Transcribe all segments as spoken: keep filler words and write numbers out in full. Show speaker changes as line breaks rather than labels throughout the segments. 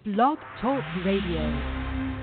Blog Talk Radio.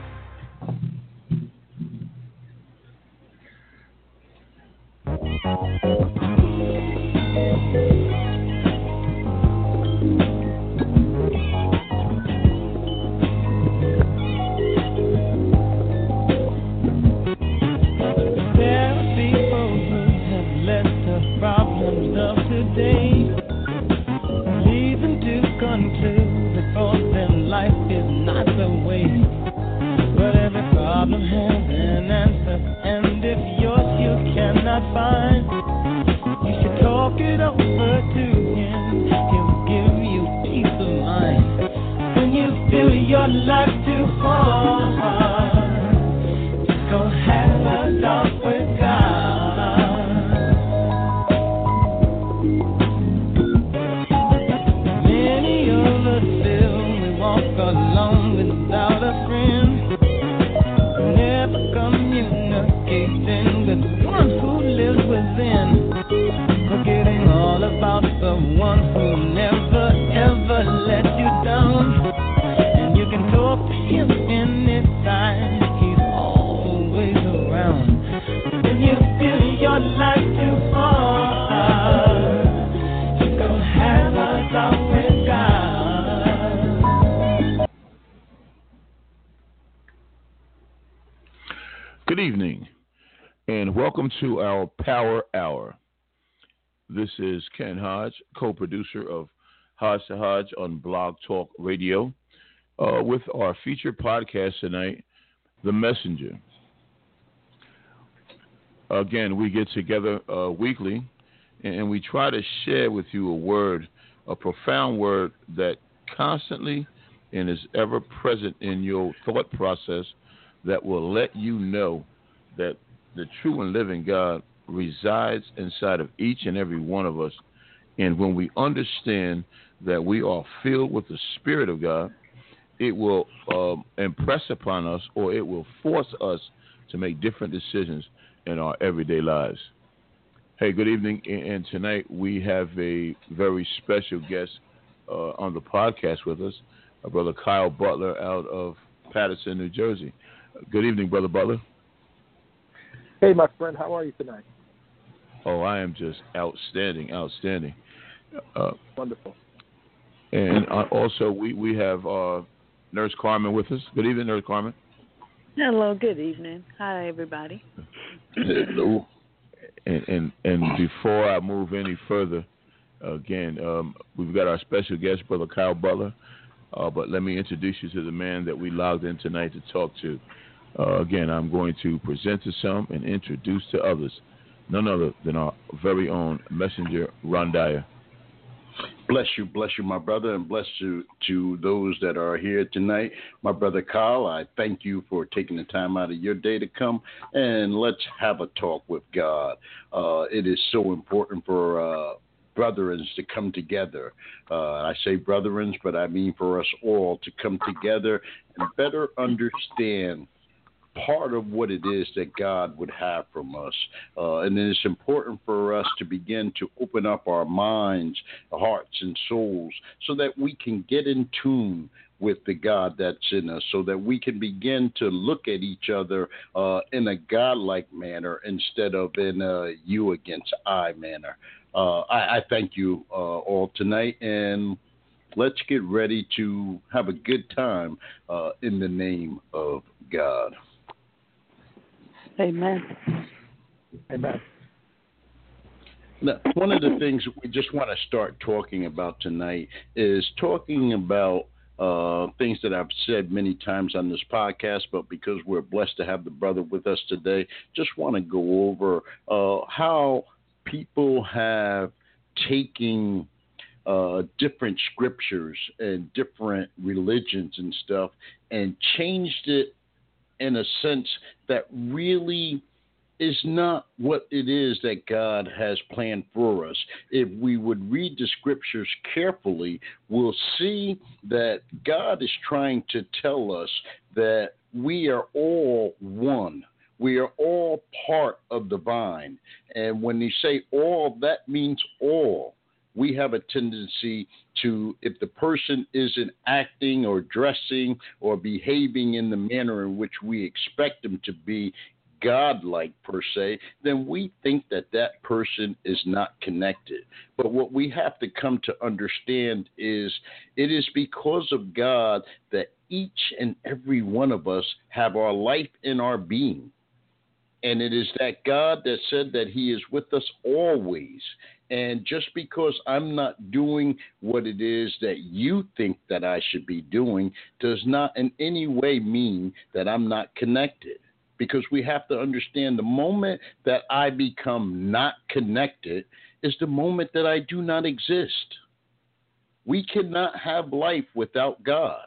Good evening, and welcome to our Power Hour. This is Ken Hodge, co-producer of Hodge to Hodge on Blog Talk Radio, uh, with our featured podcast tonight, The Messenger. Again, we get together uh, weekly, and we try to share with you a word, a profound word that constantly and is ever present in your thought process that will let you know that the true and living God resides inside of each and every one of us. And when we understand that we are filled with the Spirit of God, it will um, impress upon us, or it will force us to make different decisions in our everyday lives. Hey, good evening. And tonight we have a very special guest uh, on the podcast with us, our brother Kyle Butler out of Paterson, New Jersey. Good evening, Brother Butler.
Hey, my friend. How are you tonight?
Oh, I am just outstanding, outstanding. Uh,
Wonderful.
And uh, also, we, we have uh, Nurse Carmen with us. Good evening, Nurse Carmen.
Hello, good evening. Hi, everybody.
Hello. And, and, and before I move any further, again, um, we've got our special guest, Brother Kyle Butler. Uh, but let me introduce you to the man that we logged in tonight to talk to. Uh, again, I'm going to present to some and introduce to others none other than our very own messenger, Ron Dyer.
Bless you, bless you, my brother, and bless you to those that are here tonight. My brother Kyle, I thank you for taking the time out of your day to come, and let's have a talk with God. Uh, it is so important for uh, brethrens to come together. Uh, I say brethrens, but I mean for us all to come together and better understand part of what it is that God would have from us. Uh, and it's important for us to begin to open up our minds, hearts, and souls so that we can get in tune with the God that's in us, so that we can begin to look at each other uh, in a God-like manner instead of in a you against I manner. Uh, I, I thank you uh, all tonight, and let's get ready to have a good time uh, in the name of God.
Amen.
Amen.
Now, one of the things we just want to start talking about tonight is talking about uh, things that I've said many times on this podcast, but because we're blessed to have the brother with us today, just want to go over uh, how people have taken uh, different scriptures and different religions and stuff and changed it in a sense that really is not what it is that God has planned for us. If we would read the scriptures carefully, we'll see that God is trying to tell us that we are all one. We are all part of the vine. And when you say all, that means all. we have a tendency to, if the person isn't acting or dressing or behaving in the manner in which we expect them to be, godlike per se, then we think that that person is not connected. But what we have to come to understand is it is because of God that each and every one of us have our life in our being. And it is that God that said that he is with us always. And just because I'm not doing what it is that you think that I should be doing does not in any way mean that I'm not connected. Because we have to understand the moment that I become not connected is the moment that I do not exist. We cannot have life without God.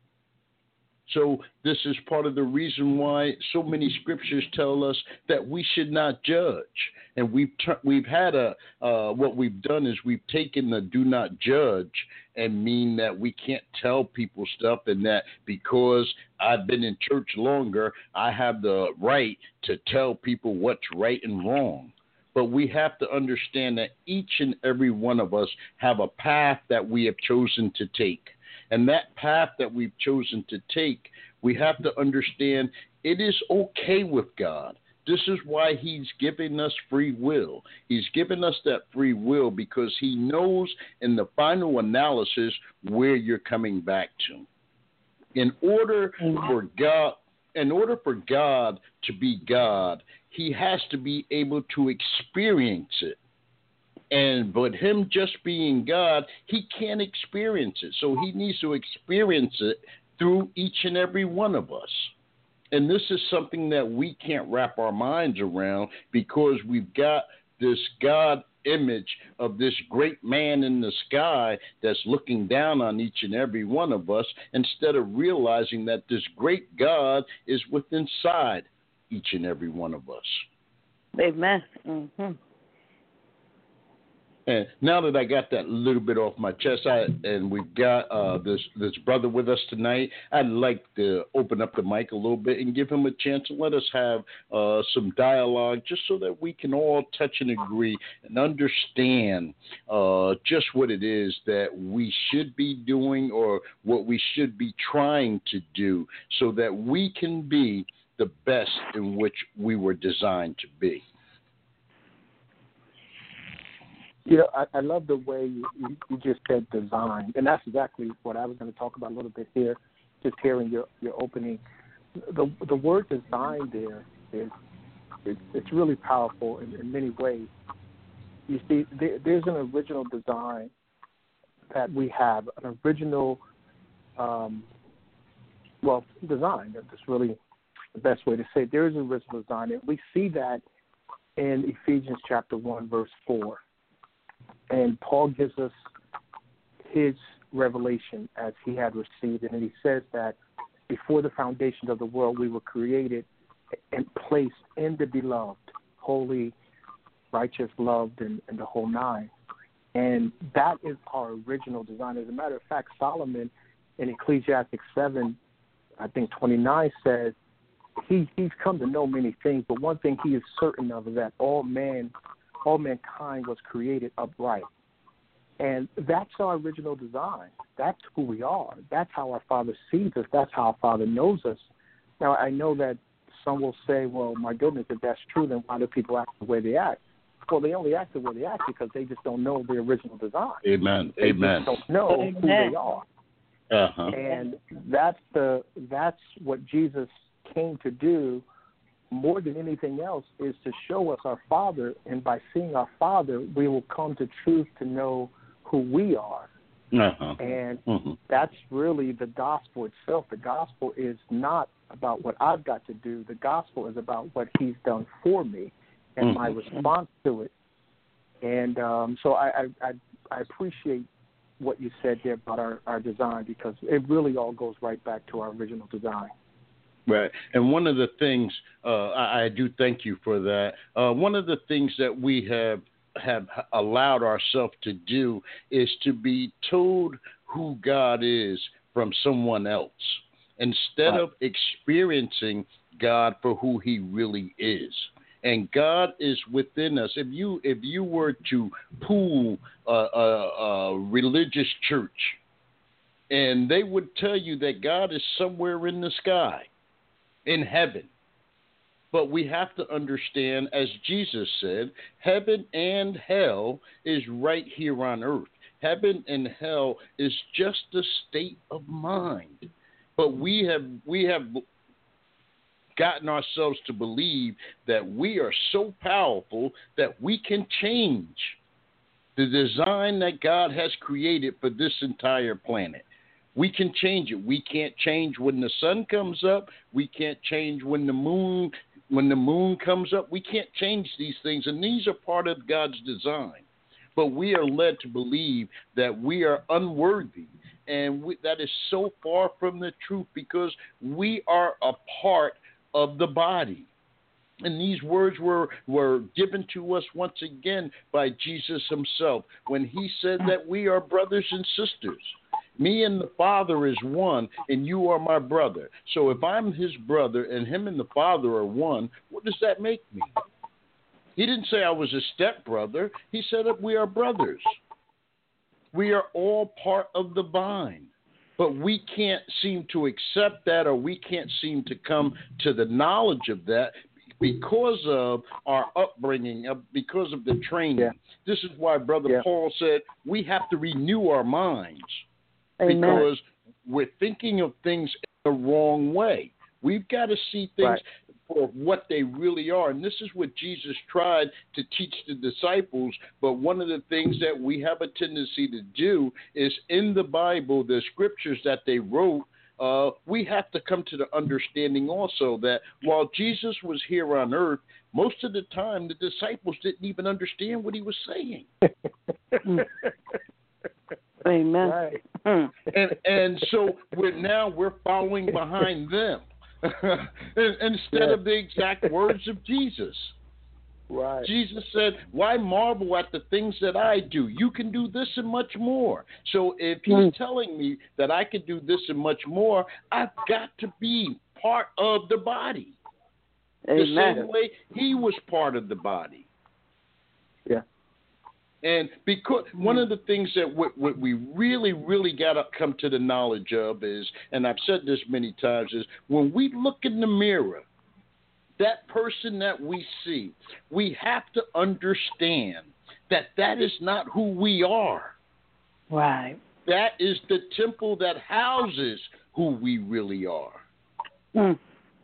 So this is part of the reason why so many scriptures tell us that we should not judge. And we've ter- we've had a uh, what we've done is we've taken the do not judge and mean that we can't tell people stuff, and that because I've been in church longer, I have the right to tell people what's right and wrong. But we have to understand that each and every one of us have a path that we have chosen to take. And that path that we've chosen to take, we have to understand it is okay with God. This is why he's giving us free will. He's given us that free will because he knows in the final analysis where you're coming back to. In order for God, in order for God to be God, he has to be able to experience it. And but him just being God, he can't experience it. So he needs to experience it through each and every one of us. And this is something that we can't wrap our minds around because we've got this God image of this great man in the sky that's looking down on each and every one of us, instead of realizing that this great God is within inside each and every one of us.
Amen. Mm-hmm.
And now that I got that little bit off my chest, I, and we've got uh, this this brother with us tonight, I'd like to open up the mic a little bit and give him a chance to let us have uh, some dialogue, just so that we can all touch and agree and understand uh, just what it is that we should be doing or what we should be trying to do, so that we can be the best in which we were designed to be.
You know, I, I love the way you, you, you just said design, and that's exactly what I was going to talk about a little bit here, just hearing your, your opening. The the word design there is it's, it's really powerful in, in many ways. You see, there, there's an original design that we have, an original, um, well, design. That's really the best way to say it. There is an original design, and we see that in Ephesians chapter one, verse four. And Paul gives us his revelation as he had received it. And he says that before the foundation of the world, we were created and placed in the beloved, holy, righteous, loved, and, and the whole nine. And that is our original design. As a matter of fact, Solomon in Ecclesiastes seven, I think twenty-nine, says he, he's come to know many things, but one thing he is certain of is that all man All mankind was created upright. And that's our original design. That's who we are. That's how our Father sees us. That's how our Father knows us. Now, I know that some will say, well, my goodness, if that's true, then why do people act the way they act? Well, they only act the way they act because they just don't know their original design.
Amen.
They
Amen.
just don't know
Amen.
who they are.
Uh-huh.
And that's the that's what Jesus came to do more than anything else, is to show us our Father, and by seeing our Father, we will come to truth to know who we are.
Uh-huh.
And
mm-hmm.
that's really the gospel itself. The gospel is not about what I've got to do. The gospel is about what he's done for me and
mm-hmm.
my response to it. And um, so I, I, I, I appreciate what you said there about our, our design, because it really all goes right back to our original design.
Right. And one of the things, uh, I, I do thank you for that. Uh, one of the things that we have have allowed ourselves to do is to be told who God is from someone else, instead
right.
of experiencing God for who he really is. and God is within us. If you if you were to pool a, a, a religious church, and they would tell you that God is somewhere in the sky, in heaven. But we have to understand, as Jesus said, heaven and hell is right here on earth. Heaven and hell is just a state of mind. But we have we have gotten ourselves to believe that we are so powerful that we can change the design that God has created for this entire planet. We can change it. We can't change when the sun comes up. We can't change when the moon when the moon comes up. We can't change these things, and these are part of God's design. But we are led to believe that we are unworthy, and we, that is so far from the truth because we are a part of the body. And these words were, were given to us once again by Jesus himself when he said that we are brothers and sisters. Me and the Father is one, and you are my brother. So if I'm his brother and him and the Father are one, what does that make me? He didn't say I was a stepbrother. He said that we are brothers. We are all part of the vine. But we can't seem to accept that, or we can't seem to come to the knowledge of that because of our upbringing, because of the training. Yeah. This is why Brother yeah. Paul said we have to renew our minds. Amen. Because we're thinking of things the wrong way. We've got to see things right. for what they really are. And this is what Jesus tried to teach the disciples. But one of the things that we have a tendency to do is in the Bible, the scriptures that they wrote, uh, we have to come to the understanding also that while Jesus was here on earth, most of the time the disciples didn't even understand what he was saying.
Amen.
Right.
And and so we're now we're following behind them instead yeah. of the exact words of Jesus.
Right.
Jesus said, "Why marvel at the things that I do? You can do this and much more." So if he's mm. telling me that I can do this and much more, I've got to be part of the body. Amen. The same way he was part of the body.
Yeah.
And because one of the things that what, what we really, really got to come to the knowledge of is, and I've said this many times, is when we look in the mirror, that person that we see, we have to understand that that is not who we are.
Right.
That is the temple that houses who we really are.
Mm.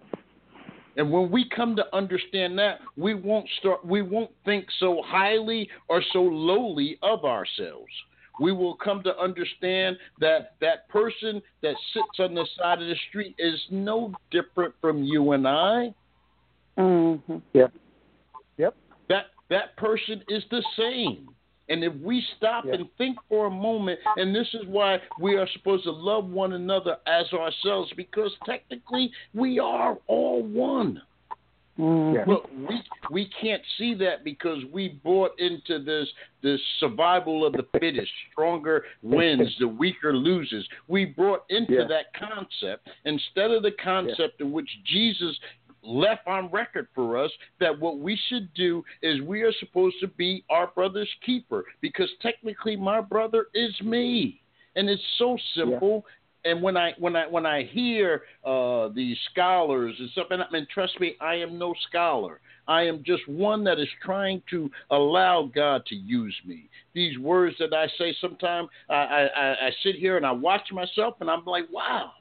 And when we come to understand that, we won't start. We won't think so highly or so lowly of ourselves. We will come to understand that that person that sits on the side of the street is no different from you and I.
Mm-hmm.
Yep. Yep.
That that person is the same. And if we stop yeah. and think for a moment, and this is why we are supposed to love one another as ourselves, because technically we are all one.
Mm-hmm.
But we we can't see that because we bought into this this survival of the fittest, stronger wins, the weaker loses. We brought into
yeah.
that concept instead of the concept yeah. in which Jesus left on record for us that what we should do is we are supposed to be our brother's keeper, because technically my brother is me, and it's so simple. Yeah. And when I when I when I hear uh, these scholars and stuff, and, and trust me, I am no scholar. I am just one that is trying to allow God to use me. These words that I say, sometimes I, I, I sit here and I watch myself, and I'm like, wow.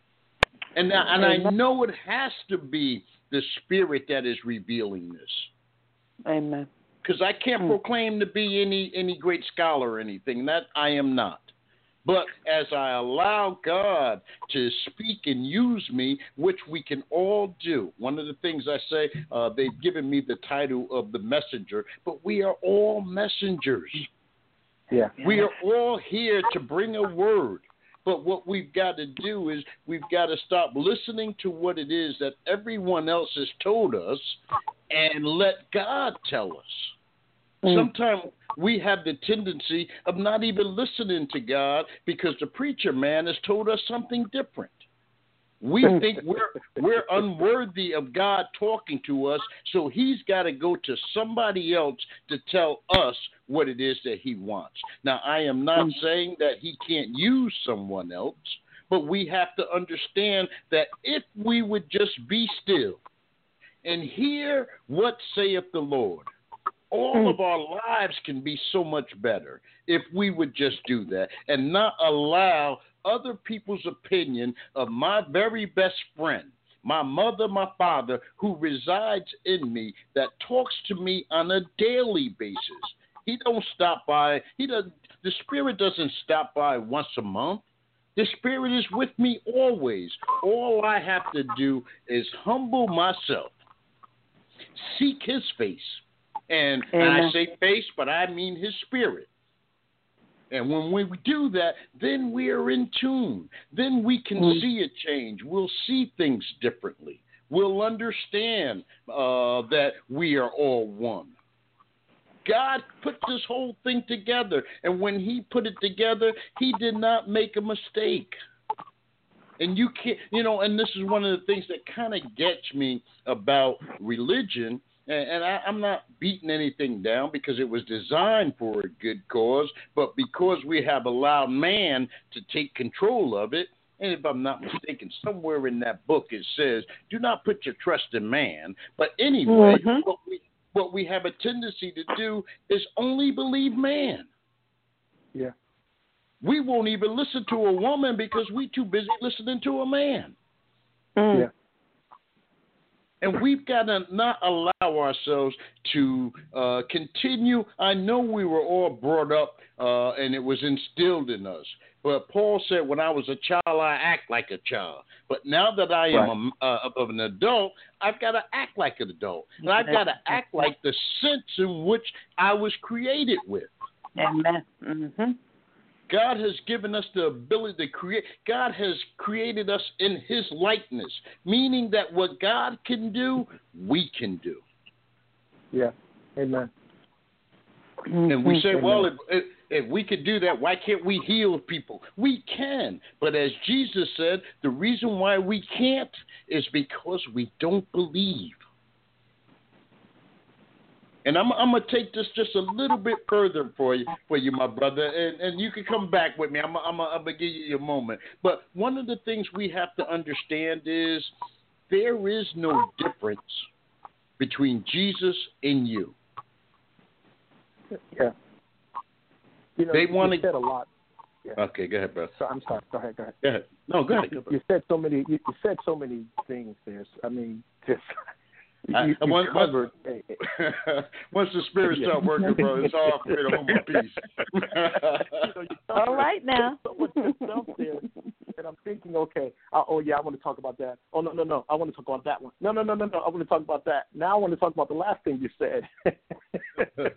And now, and I know it has to be the Spirit that is revealing this.
Amen.
Because I can't mm. proclaim to be any, any great scholar or anything. That I am not. But as I allow God to speak and use me, which we can all do. One of the things I say, uh, they've given me the title of the messenger, but we are all messengers.
Yeah.
We are all here to bring a word. But what we've got to do is we've got to stop listening to what it is that everyone else has told us and let God tell us. Mm. Sometimes we have the tendency of not even listening to God because the preacher man has told us something different. We think we're we're unworthy of God talking to us, so he's got to go to somebody else to tell us what it is that he wants. Now, I am not saying that he can't use someone else, but we have to understand that if we would just be still and hear what saith the Lord, all of our lives can be so much better if we would just do that and not allow other people's opinion of my very best friend, my mother, my father, who resides in me, that talks to me on a daily basis. He don't stop by. He doesn't. The Spirit doesn't stop by once a month. The Spirit is with me always. All I have to do is humble myself, seek His face. And, and I say face, but I mean his spirit. And when we do that, then we are in tune. Then we can mm. see a change. We'll see things differently. We'll understand uh, that we are all one. God put this whole thing together. And when he put it together, he did not make a mistake. And you can't, you know, and this is one of the things that kind of gets me about religion. And I, I'm not beating anything down because it was designed for a good cause, but because we have allowed man to take control of it, and if I'm not mistaken, somewhere in that book it says, do not put your trust in man. But anyway, mm-hmm. what, we, what we have a tendency to do is only believe man.
Yeah.
We won't even listen to a woman because we're too busy listening to a man.
Mm. Yeah.
And we've got to not allow ourselves to uh, continue. I know we were all brought up uh, and it was instilled in us. But Paul said, when I was a child, I act like a child. But now that I am right. a, uh, of an adult, I've got to act like an adult. And I've got to act like the sense in which I was created with.
Amen. Mm-hmm.
God has given us the ability to create. God has created us in his likeness, meaning that what God can do, we can do.
Yeah. Amen.
And we say, well, if, if, if we could do that, why can't we heal people? We can. But as Jesus said, the reason why we can't is because we don't believe. And I'm, I'm going to take this just a little bit further for you, for you, my brother, and, and you can come back with me. I'm, I'm, I'm going to give you your moment. But one of the things we have to understand is there is no difference between Jesus and you.
Yeah. You know,
they
you
want to
said a lot. Yeah.
Okay, go ahead, brother.
So, I'm sorry. Go ahead. Go ahead.
Go ahead. No, go ahead.
You, you said so many. You, you said so many things there. I mean, just. You, you
I, once,
covered,
once, once the Spirit start working, bro, it's all for me to hold my peace.
you know, you
all right now.
So much good stuff there, and I'm thinking, okay, uh, oh yeah, I want to talk about that. Oh no, no, no, I want to talk about that one. No, no, no, no, no, I want to talk about that. Now I want to talk about the last thing you said. and,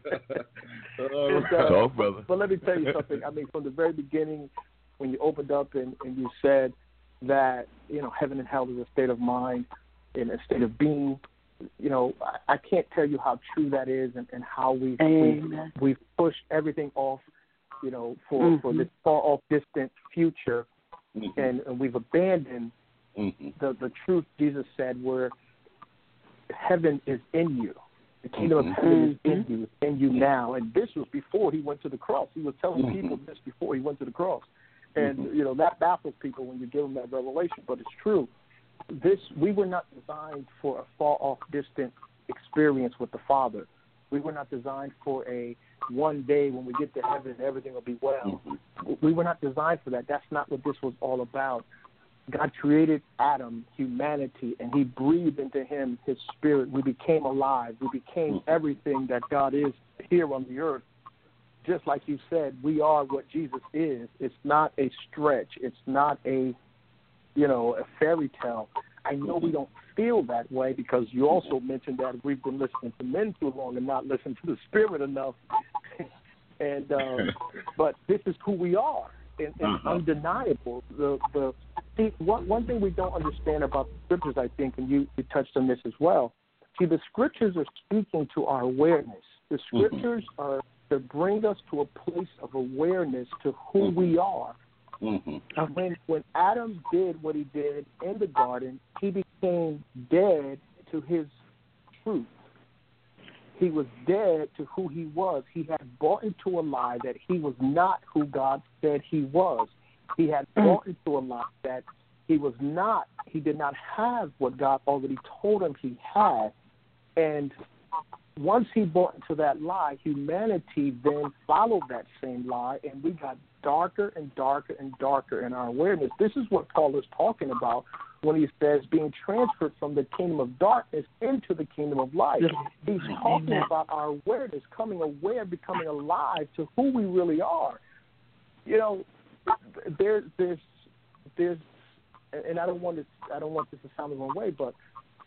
uh,
Talk, brother.
But let me tell you something. I mean, from the very beginning, when you opened up and, and you said that you know heaven and hell is a state of mind and a state of being. You know, I, I can't tell you how true that is, and, and how we've, we've we've pushed everything off, you know, for, mm-hmm. for this far off, distant future, mm-hmm. and, and we've abandoned mm-hmm. the the truth. Jesus said, "Where heaven is in you, the kingdom mm-hmm. of heaven is in you, it's in you now." And this was before he went to the cross. He was telling mm-hmm. people this before he went to the cross, and mm-hmm. you know that baffles people when you give them that revelation, but it's true. This we were not designed for a far off, distant experience with the Father. We were not designed for a one day when we get to heaven everything will be well. Mm-hmm. We were not designed for that. That's not what this was all about. God created Adam, humanity, and he breathed into him his spirit. We became alive. We became everything that God is here on the earth. Just like you said, we are what Jesus is. It's not a stretch. It's not a you know, a fairy tale. I know we don't feel that way because you also mentioned that we've been listening to men too long and not listening to the Spirit enough. and um, but this is who we are, and it's uh-huh. undeniable. The the see, one one thing we don't understand about the Scriptures, I think, and you, you touched on this as well. See, the Scriptures are speaking to our awareness. The Scriptures mm-hmm. are to bring us to a place of awareness to who mm-hmm. we are.
Mm-hmm.
When when Adam did what he did in the garden, he became dead to his truth. He was dead to who he was. He had bought into a lie that he was not who God said he was. He had bought into a lie that he was not, he did not have what God already told him he had. And once he bought into that lie, humanity then followed that same lie, and we got darker and darker and darker in our awareness. This is what Paul is talking about when he says being transferred from the kingdom of darkness into the kingdom of light. He's talking Amen. About our awareness, coming aware, becoming alive to who we really are. You know, there, there's, there's, and I don't want to, I don't want this to sound the wrong way, but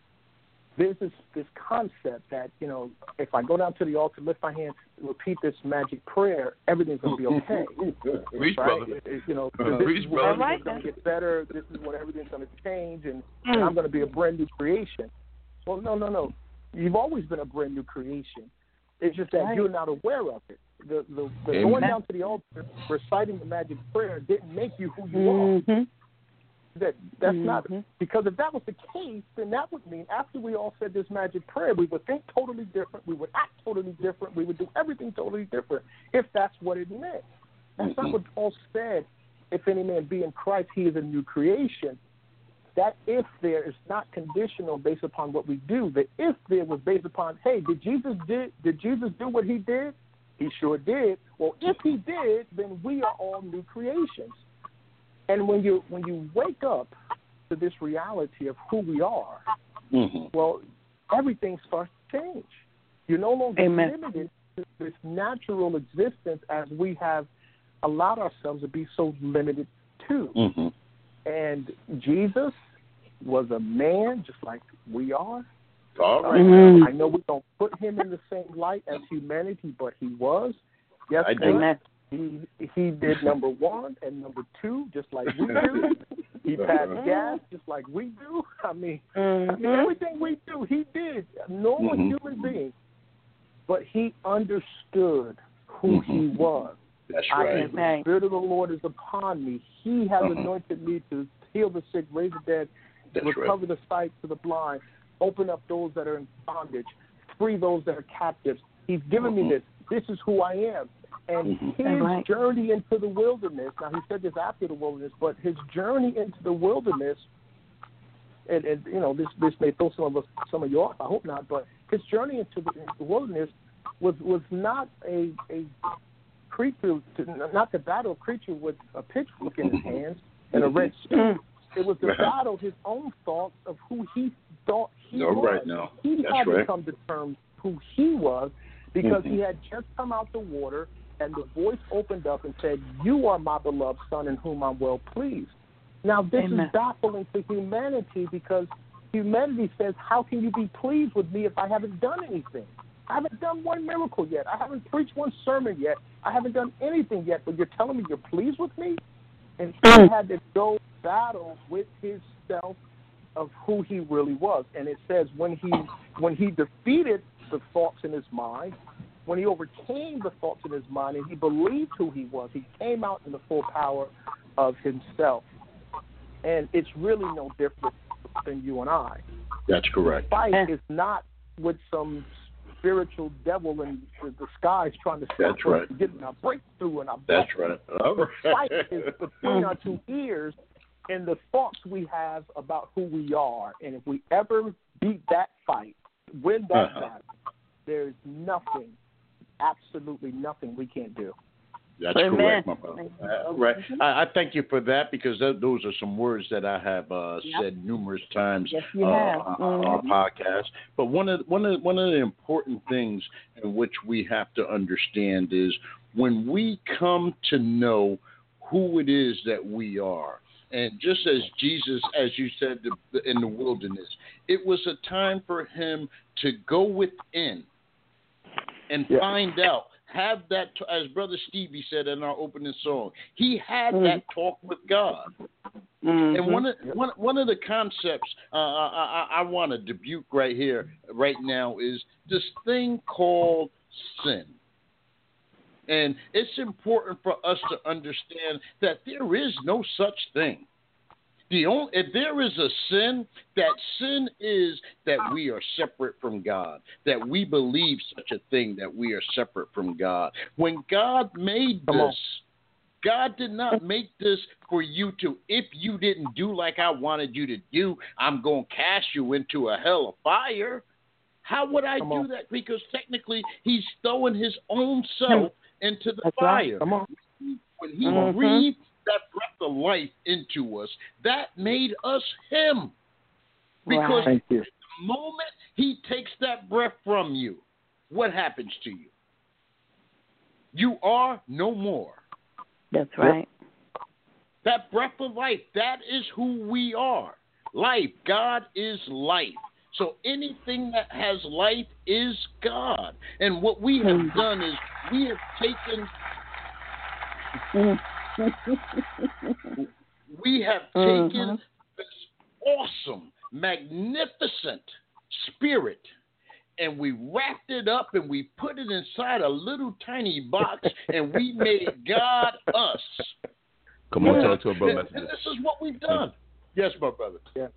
there's this, this concept that, you know, if I go down to the altar, lift my hands, repeat this magic prayer, everything's going to be okay.
Reach,
right?
brother.
It, it, you know,
Uh,
this
Reach,
is when
brother.
everything's going to get better. This is when everything's going to change, and, and I'm going to be a brand new creation. Well, no, no, no. You've always been a brand new creation. It's just that right. you're not aware of it. The, the, the going down to the altar, reciting the magic prayer didn't make you who you mm-hmm. are. That that's mm-hmm. not because if that was the case, then that would mean after we all said this magic prayer, we would think totally different, we would act totally different, we would do everything totally different. If that's what it meant, that's mm-hmm. not what Paul said. If any man be in Christ, he is a new creation. That if there is not conditional based upon what we do. The if there was based upon, hey, did Jesus did did Jesus do what he did? He sure did. Well, if he did, then we are all new creations. And when you when you wake up to this reality of who we are, mm-hmm. well, everything starts to change. You're no longer Amen. Limited to this natural existence as we have allowed ourselves to be so limited to. Mm-hmm. And Jesus was a man just like we are.
All right.
Mm-hmm. I know we don't put him in the same light as humanity, but he was. Yes,
I do.
Amen. He he did number one and number two just like we do. He passed gas just like we do. I mean, mm-hmm. I mean everything we do, he did. A normal mm-hmm. human being. But he understood who mm-hmm. he was.
That's right.
I am, the Spirit of the Lord is upon me. He has uh-huh. anointed me to heal the sick, raise the dead,
That's
recover
right.
the sight to the blind, open up those that are in bondage, free those that are captives. He's given uh-huh. me this. This is who I am. And mm-hmm. his right. journey into the wilderness, now he said this after the wilderness, but his journey into the wilderness, and, and you know, this this may throw some of us, some of you off, I hope not, but his journey into the, into the wilderness was, was not a, a creature, to, not the battle creature with a pitchfork in his hands and a red spear. It was the battle, his own thoughts of who he thought he
no,
was.
Right now.
He
That's
had
right.
to come to terms who he was because
mm-hmm.
he had just come out the water. And the voice opened up and said, you are my beloved son in whom I'm well pleased. Now, this Amen. Is baffling to humanity because humanity says, how can you be pleased with me if I haven't done anything? I haven't done one miracle yet. I haven't preached one sermon yet. I haven't done anything yet, but you're telling me you're pleased with me? And he had to go battle with himself of who he really was. And it says when he when he defeated the thoughts in his mind, when he overcame the thoughts in his mind and he believed who he was, he came out in the full power of himself. And it's really no different than you and I.
That's correct.
The fight is not with some spiritual devil in the, the skies trying to stop
That's
us
right.
from getting our breakthrough and our
That's right.
The fight is between our two ears and the thoughts we have about who we are. And if we ever beat that fight, win that uh-huh. battle, there's nothing, absolutely nothing we can't do.
That's
Amen.
Correct, my brother. Uh, right. I, I thank you for that because th- those are some words that I have uh, yep. said numerous times
yes, you
uh,
have.
on
Mm-hmm.
our podcast. But one of one of one of the important things in which we have to understand is when we come to know who it is that we are. And just as Jesus, as you said in the wilderness, it was a time for him to go within and yeah. find out. Have that, as Brother Stevie said in our opening song, he had mm-hmm. that talk with God. Mm-hmm. And one of, one, one of the concepts uh, I, I, I want to debut right here, right now, is this thing called sin. And it's important for us to understand that there is no such thing. The only, if there is a sin, that sin is that we are separate from God, that we believe such a thing, that we are separate from God. When God made this, God did not make this for you to, if you didn't do like I wanted you to do, I'm going to cast you into a hell of fire. How would I Come do on. that? Because technically he's throwing his own self into the That's fire. Right. Come on. When he mm-hmm. breathed that breath of life into us, that made us him. Because right. the moment he takes that breath from you, what happens to you? You are no more.
That's right.
That breath of life, that is who we are. Life. God is life. So anything that has life is God. And what we have done is we have taken we have taken uh-huh. this awesome, magnificent spirit, and we wrapped it up and we put it inside a little tiny box, and we made God us.
Come on, talk to him, brother.
And, and this is what we've done. Yes, my brother.
Yeah.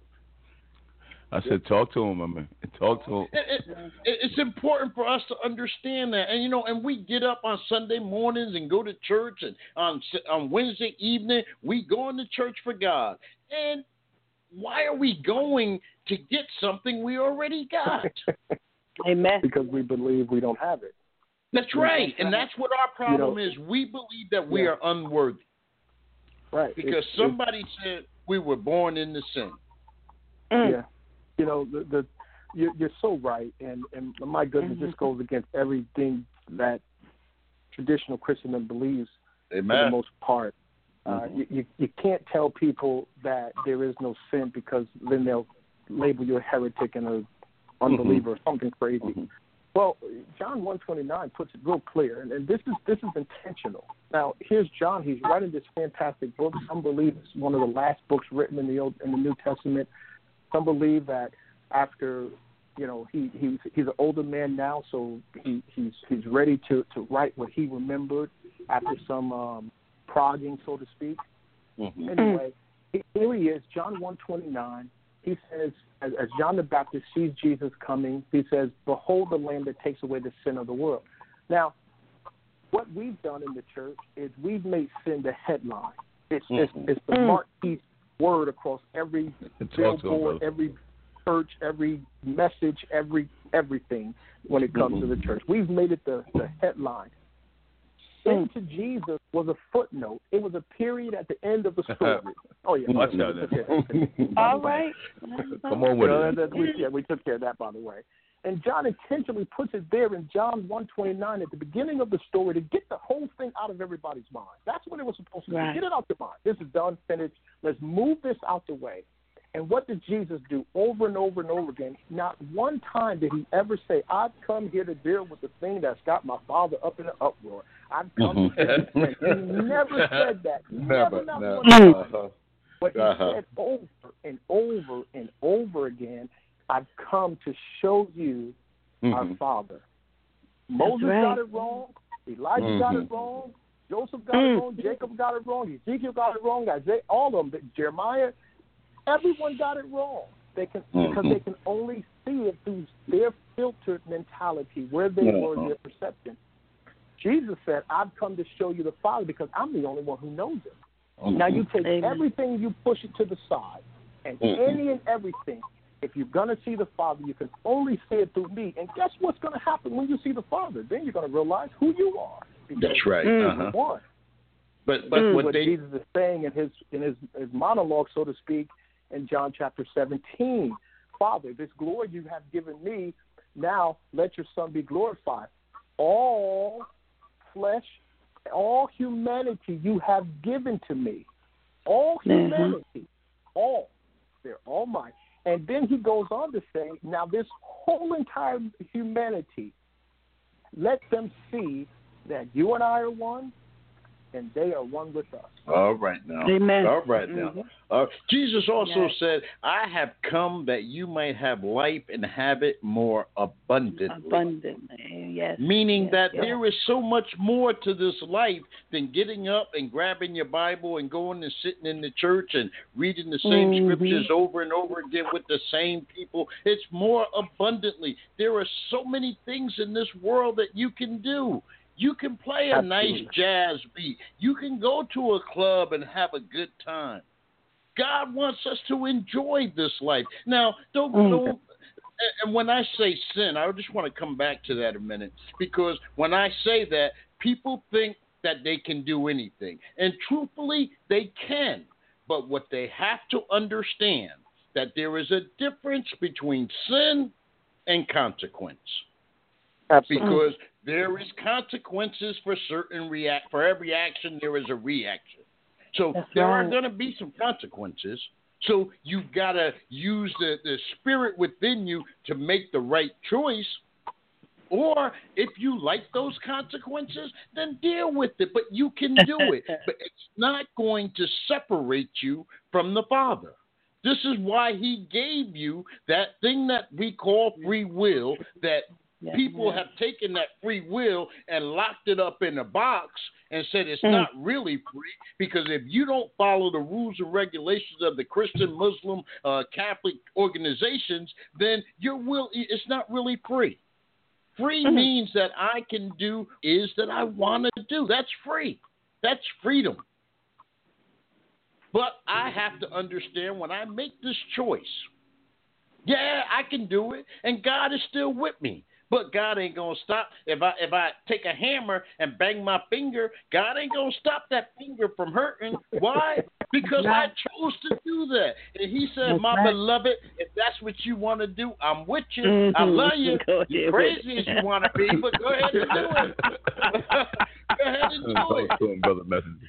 I said, talk to him, my man. Talk to him.
It, it, it's important for us to understand that, and you know, and we get up on Sunday mornings and go to church, and on on Wednesday evening we go into church for God. And why are we going to get something we already got?
Amen.
Because we believe we don't have it.
That's right, and that's what our problem you know, is. We believe that we yeah. are unworthy.
Right.
Because it's, somebody it's, said we were born into sin.
Mm.
Yeah. You know, the, the you're, you're so right, and, and my goodness, mm-hmm. this goes against everything that traditional Christendom believes.
Amen.
For the most part.
Mm-hmm.
Uh, you, you you can't tell people that there is no sin, because then they'll label you a heretic and an unbeliever mm-hmm. or something crazy.
Mm-hmm.
Well, John one twenty-nine puts it real clear, and, and this is this is intentional. Now, here's John. He's writing this fantastic book. Some believe it's one of the last books written in the Old in the New Testament. Some believe that after, you know, he he's he's an older man now, so he he's he's ready to, to write what he remembered after some um, progging, so to speak.
Mm-hmm.
Anyway, here he is, John one twenty-nine. He says, as, as John the Baptist sees Jesus coming, he says, "Behold the Lamb that takes away the sin of the world." Now, what we've done in the church is we've made sin the headline. It's mm-hmm. it's, it's the marquee word across every billboard, every church, every message, every everything when it comes mm-hmm. to the church. We've made it the, the headline. Sin to Jesus was a footnote. It was a period at the end of the story. Oh, yeah.
Watch out then.
All right.
Come on with
uh,
it.
We, yeah, we took care of that, by the way. And John intentionally puts it there in John one twenty-nine at the beginning of the story to get the whole thing out of everybody's mind. That's what it was supposed to
right.
do. Get it out your mind. This is done, finished. Let's move this out the way. And what did Jesus do over and over and over again? Not one time did he ever say, "I've come here to deal with the thing that's got my Father up in an uproar. I've come mm-hmm. to fix it." He never said that.
Never,
never, not
never.
one time.
Uh-huh.
But he
uh-huh.
said over and over and over again, "I've come to show you mm-hmm. our Father." Moses
right.
got it wrong. Elijah mm-hmm. got it wrong. Joseph got mm. it wrong. Jacob got it wrong. Ezekiel got it wrong. Isaiah, all of them. Jeremiah. Everyone got it wrong. They can mm-hmm. because they can only see it through their filtered mentality, where they mm-hmm. were in their perception. Jesus said, "I've come to show you the Father because I'm the only one who knows it." Mm-hmm. Now you take Amen. everything, you push it to the side, and mm-hmm. any and everything. If you're going to see the Father, you can only see it through me. And guess what's going to happen when you see the Father? Then you're going to realize who you are.
That's right. Uh-huh.
One.
But but
mm,
what,
what
they...
Jesus is saying in his in his, his monologue, so to speak, in John chapter seventeen, "Father, this glory you have given me, now let your Son be glorified. All flesh, all humanity you have given to me. All humanity, mm-hmm. all. They're all mine." And then he goes on to say, now this whole entire humanity, let them see that you and I are one, and they are one with us.
All right now.
Amen.
All right
Mm-hmm.
now. Uh, Jesus also
Yes.
said, I have come that you might have life and have it more abundantly.
Abundantly, yes.
Meaning
yes,
that
yes.
there is so much more to this life than getting up and grabbing your Bible and going and sitting in the church and reading the same
Mhm.
scriptures over and over again with the same people. It's more abundantly. There are so many things in this world that you can do. You can play a
Absolutely.
nice jazz beat. You can go to a club and have a good time. God wants us to enjoy this life. Now, don't,
Mm.
don't and when I say sin, I just want to come back to that a minute, because when I say that, people think that they can do anything. And truthfully, they can. But what they have to understand, that there is a difference between sin and consequence.
Absolutely.
Because there is consequences for certain react for every action there is a reaction. So
That's
there
right.
are going to be some consequences. So you've got to use the, the spirit within you to make the right choice. Or if you like those consequences, then deal with it. But you can do it. But it's not going to separate you from the Father. This is why he gave you that thing that we call free will, that
Yeah,
people
yeah.
have taken that free will and locked it up in a box and said it's
Mm.
not really free, because if you don't follow the rules and regulations of the Christian, Muslim, uh, Catholic organizations, then your will, it's not really free. Free
Mhm.
means that I can do is that I want to do. That's free. That's freedom. But I have to understand when I make this choice, yeah, I can do it, and God is still with me. But God ain't gonna stop. If I if I take a hammer and bang my finger, God ain't gonna stop that finger from hurting. Why? Because I chose to do that. And he said,
That's
my
right.
beloved, if that's what you want to do, I'm with you.
Mhm.
I love you.
Go
You're
ahead
crazy
with
as
it.
you want to be, but go ahead and do it. Go ahead and do it.
Talk to him, Brother Messenger.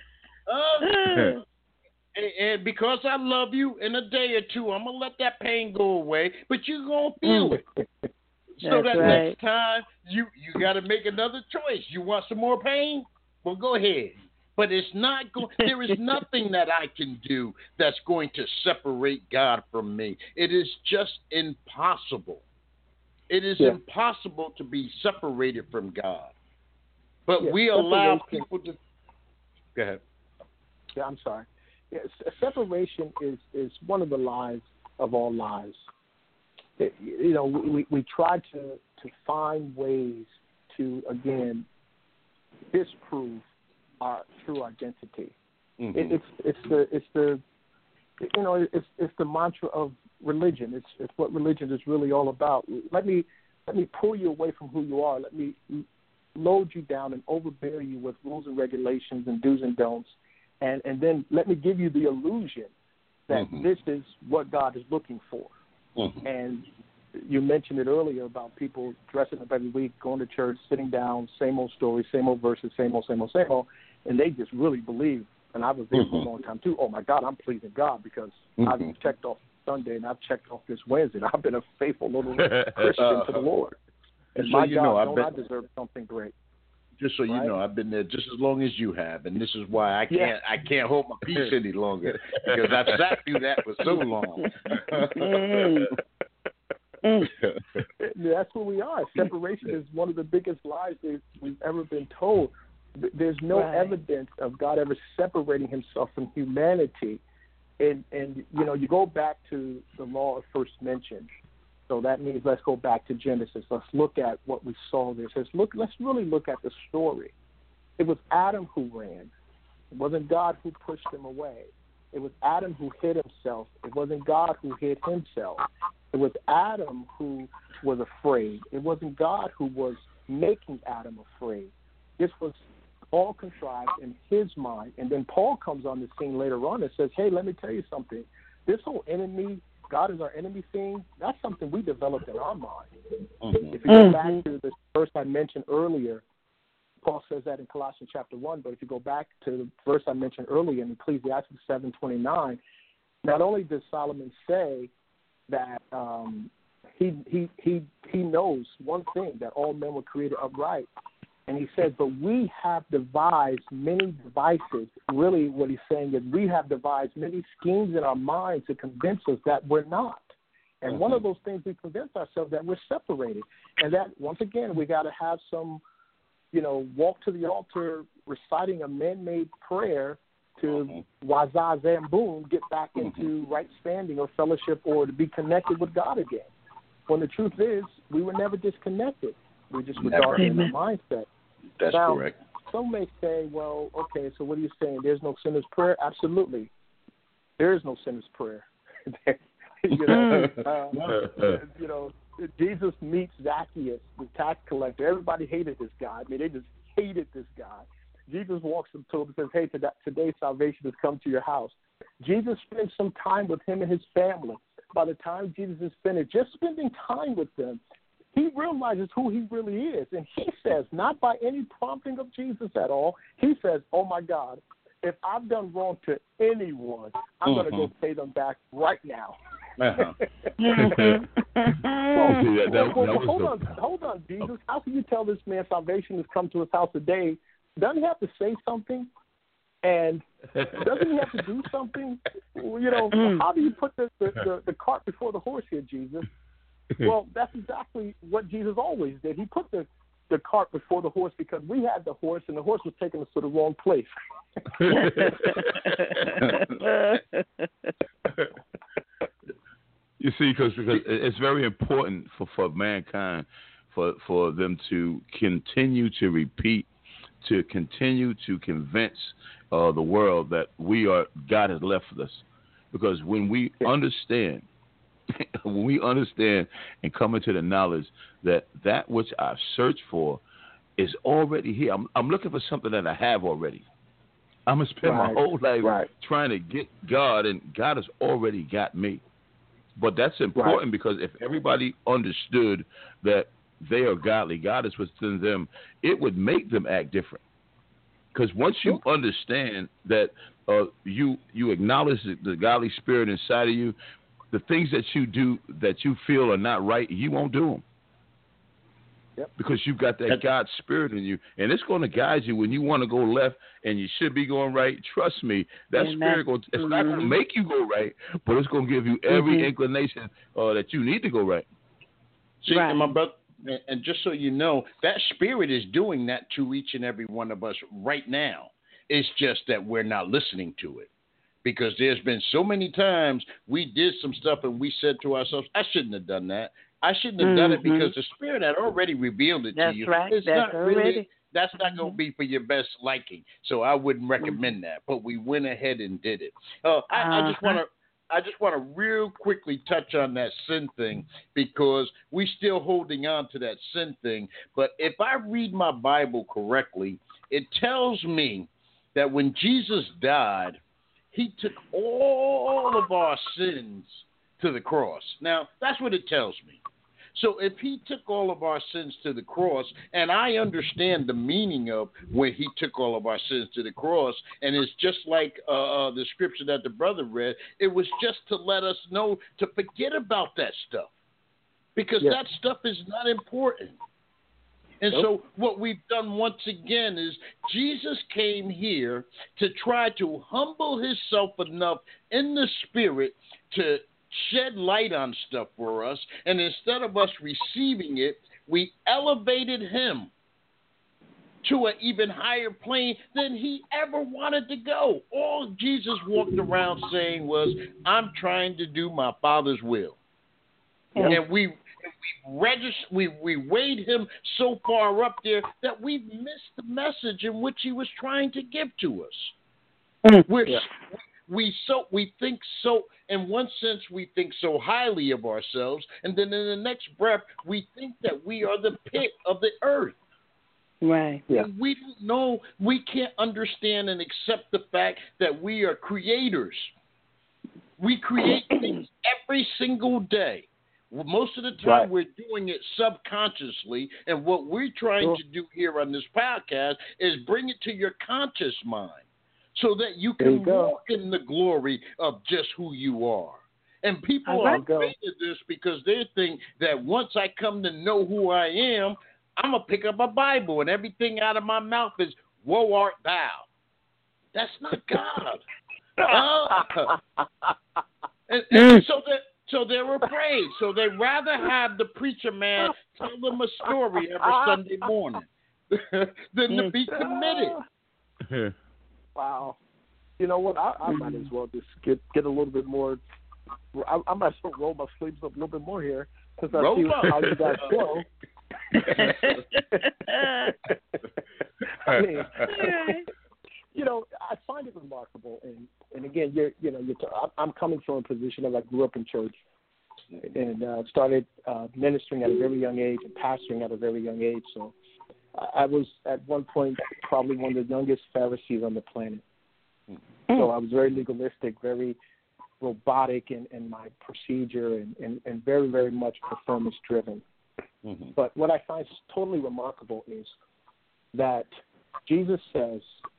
Uh, and, and because I love you, in a day or two, I'm going to let that pain go away, but you're going to feel it. So
That's
that
right.
next time, you, you got to make another choice. You want some more pain? Well, go ahead. But it's not going. There is nothing that I can do that's going to separate God from me. It is just impossible. It is
Yeah.
impossible to be separated from God. But
Yeah,
we allow
separation-
people to. Go ahead.
Yeah, I'm sorry. Yeah, s- separation is, is one of the lies of all lies. It, you know, we, we try to, to find ways to, again, disprove our true identity.
Mm-hmm.
It, it's it's the it's the you know it's it's the mantra of religion. It's it's what religion is really all about. Let me let me pull you away from who you are. Let me load you down and overbear you with rules and regulations and do's and don'ts, and and then let me give you the illusion that
Mhm.
this is what God is looking for.
Mhm.
And you mentioned it earlier about people dressing up every week, going to church, sitting down, same old stories, same old verses, same old, same old, same old, and they just really believe. And I was there for a
Mhm.
long time too. Oh my God, I'm pleasing God because
Mhm.
I've checked off Sunday and I've checked off this Wednesday. And I've been a faithful little Christian to the Lord. And
So
my
you
God,
know, I've
don't
been-
I deserve something great?
Just so you
Right?
know, I've been there just as long as you have, and this is why I
Yeah.
can't I can't hold my peace any longer, because I've sat through that for so long.
Mm. Mm.
That's who we are. Separation is one of the biggest lies that we've ever been told. There's no
Right.
evidence of God ever separating himself from humanity. And, and, you know, you go back to the law of first mention. So that means let's go back to Genesis. Let's look at what we saw there. It says, look, let's really look at the story. It was Adam who ran. It wasn't God who pushed him away. It was Adam who hid himself. It wasn't God who hid himself. It was Adam who was afraid. It wasn't God who was making Adam afraid. This was all contrived in his mind. And then Paul comes on the scene later on and says, hey, let me tell you something. This whole enemy, God is our enemy thing, that's something we developed in our mind.
Mhm.
If you go
Mhm.
back to the verse I mentioned earlier, Paul says that in Colossians chapter one, but if you go back to the verse I mentioned earlier in Ecclesiastes seven twenty-nine, not only does Solomon say that um, he, he, he, he knows one thing, that all men were created upright, And he says, but we have devised many devices. Really what he's saying is we have devised many schemes in our minds to convince us that we're not. And mm-hmm. one of those things we convince ourselves that we're separated. And that, once again, we got to have some, you know, walk to the altar reciting a man-made prayer to mm-hmm. waza zamboom, get back into right standing or fellowship or to be connected with God again. When the truth is, we were never disconnected. We just were dark in the mindset.
That's
now,
correct.
Some may say, well, okay, so what are you saying? There's no sinner's prayer? Absolutely. There is no sinner's prayer. you know, uh, you know, Jesus meets Zacchaeus, the tax collector. Everybody hated this guy. I mean, they just hated this guy. Jesus walks up to him and says, hey, today salvation has come to your house. Jesus spends some time with him and his family. By the time Jesus is finished, just spending time with them, he realizes who he really is. And he says, not by any prompting of Jesus at all, he says, oh, my God, if I've done wrong to anyone, I'm mm-hmm. going to go pay them back right now.
Uh-huh.
well, well, well, well, hold on, hold on, Jesus. How can you tell this man salvation has come to his house today? Doesn't he have to say something? And doesn't he have to do something? You know, how do you put the, the, the, the cart before the horse here, Jesus? Well, that's exactly what Jesus always did. He put the, the cart before the horse because we had the horse, and the horse was taking us to the wrong place.
You see, cause, because it's very important for, for mankind for for them to continue to repeat, to continue to convince uh, the world that we are God has left us. Because when we understand, when we understand and come into the knowledge that that which I've searched for is already here. I'm, I'm looking for something that I have already. I'm going to spend
right.
my whole life
right.
trying to get God, and God has already got me. But that's important right. because if everybody understood that they are godly, God is within them, it would make them act different. Because once you understand that uh, you you acknowledge the, the godly spirit inside of you, the things that you do that you feel are not right, you won't do them. Yep. Because you've got that That's, God spirit in you, and it's going to guide you when you want to go left and you should be going right. Trust me, that Amen. Spirit, going, it's mm-hmm. not going to make you go right, but it's going to give you every mm-hmm. inclination uh, that you need to go right.
See,
right.
and my brother, and just so you know, that spirit is doing that to each and every one of us right now. It's just that we're not listening to it. Because there's been so many times we did some stuff and we said to ourselves, I shouldn't have done that. I shouldn't have mm-hmm. done it because the Spirit had already revealed it
that's
to you.
Right.
It's
that's
not
already.
really, that's not going to be for your best liking. So I wouldn't recommend mm-hmm. that. But we went ahead and did it. Uh, I, uh-huh. I just want to. I just want to real quickly touch on that sin thing because we're still holding on to that sin thing. But if I read my Bible correctly, it tells me that when Jesus died, he took all of our sins to the cross. Now, that's what it tells me. So if he took all of our sins to the cross, and I understand the meaning of when he took all of our sins to the cross, and it's just like uh, the scripture that the brother read, it was just to let us know to forget about that stuff because yeah. that stuff is not important. And nope. so what we've done once again is Jesus came here to try to humble himself enough in the spirit to shed light on stuff for us. And instead of us receiving it, we elevated him to an even higher plane than he ever wanted to go. All Jesus walked around saying was, I'm trying to do my Father's will. Yeah. And we... We register, we, we weighed him so far up there that we missed the message in which he was trying to give to us. Mm, We're, yeah. we so we think so. In one sense, we think so highly of ourselves, and then in the next breath, we think that we are the pit of the earth.
Right.
Yeah. And we don't know. We can't understand and accept the fact that we are creators. We create things every single day. Well, most of the time, right. we're doing it subconsciously, and what we're trying sure. to do here on this podcast is bring it to your conscious mind so that you can you walk in the glory of just who you are. And people are afraid of this because they think that once I come to know who I am, I'm going to pick up a Bible and everything out of my mouth is, woe art thou. That's not God. uh, and, and so that so they're afraid. So they rather have the preacher man tell them a story every Sunday morning than to be committed.
Wow. You know what? I, I might as well just get get a little bit more. I, I might as well roll my sleeves up a little bit more here because I
roll
see
up.
how you guys go. I mean, you know, I find it remarkable, and and again, you're you know, you're t- I'm coming from a position of I grew up in church and uh, started uh, ministering at a very young age and pastoring at a very young age. So I was at one point probably one of the youngest Pharisees on the planet. So I was very legalistic, very robotic in, in my procedure, and, and, and very, very much performance driven. Mm-hmm. But what I find totally remarkable is that Jesus says,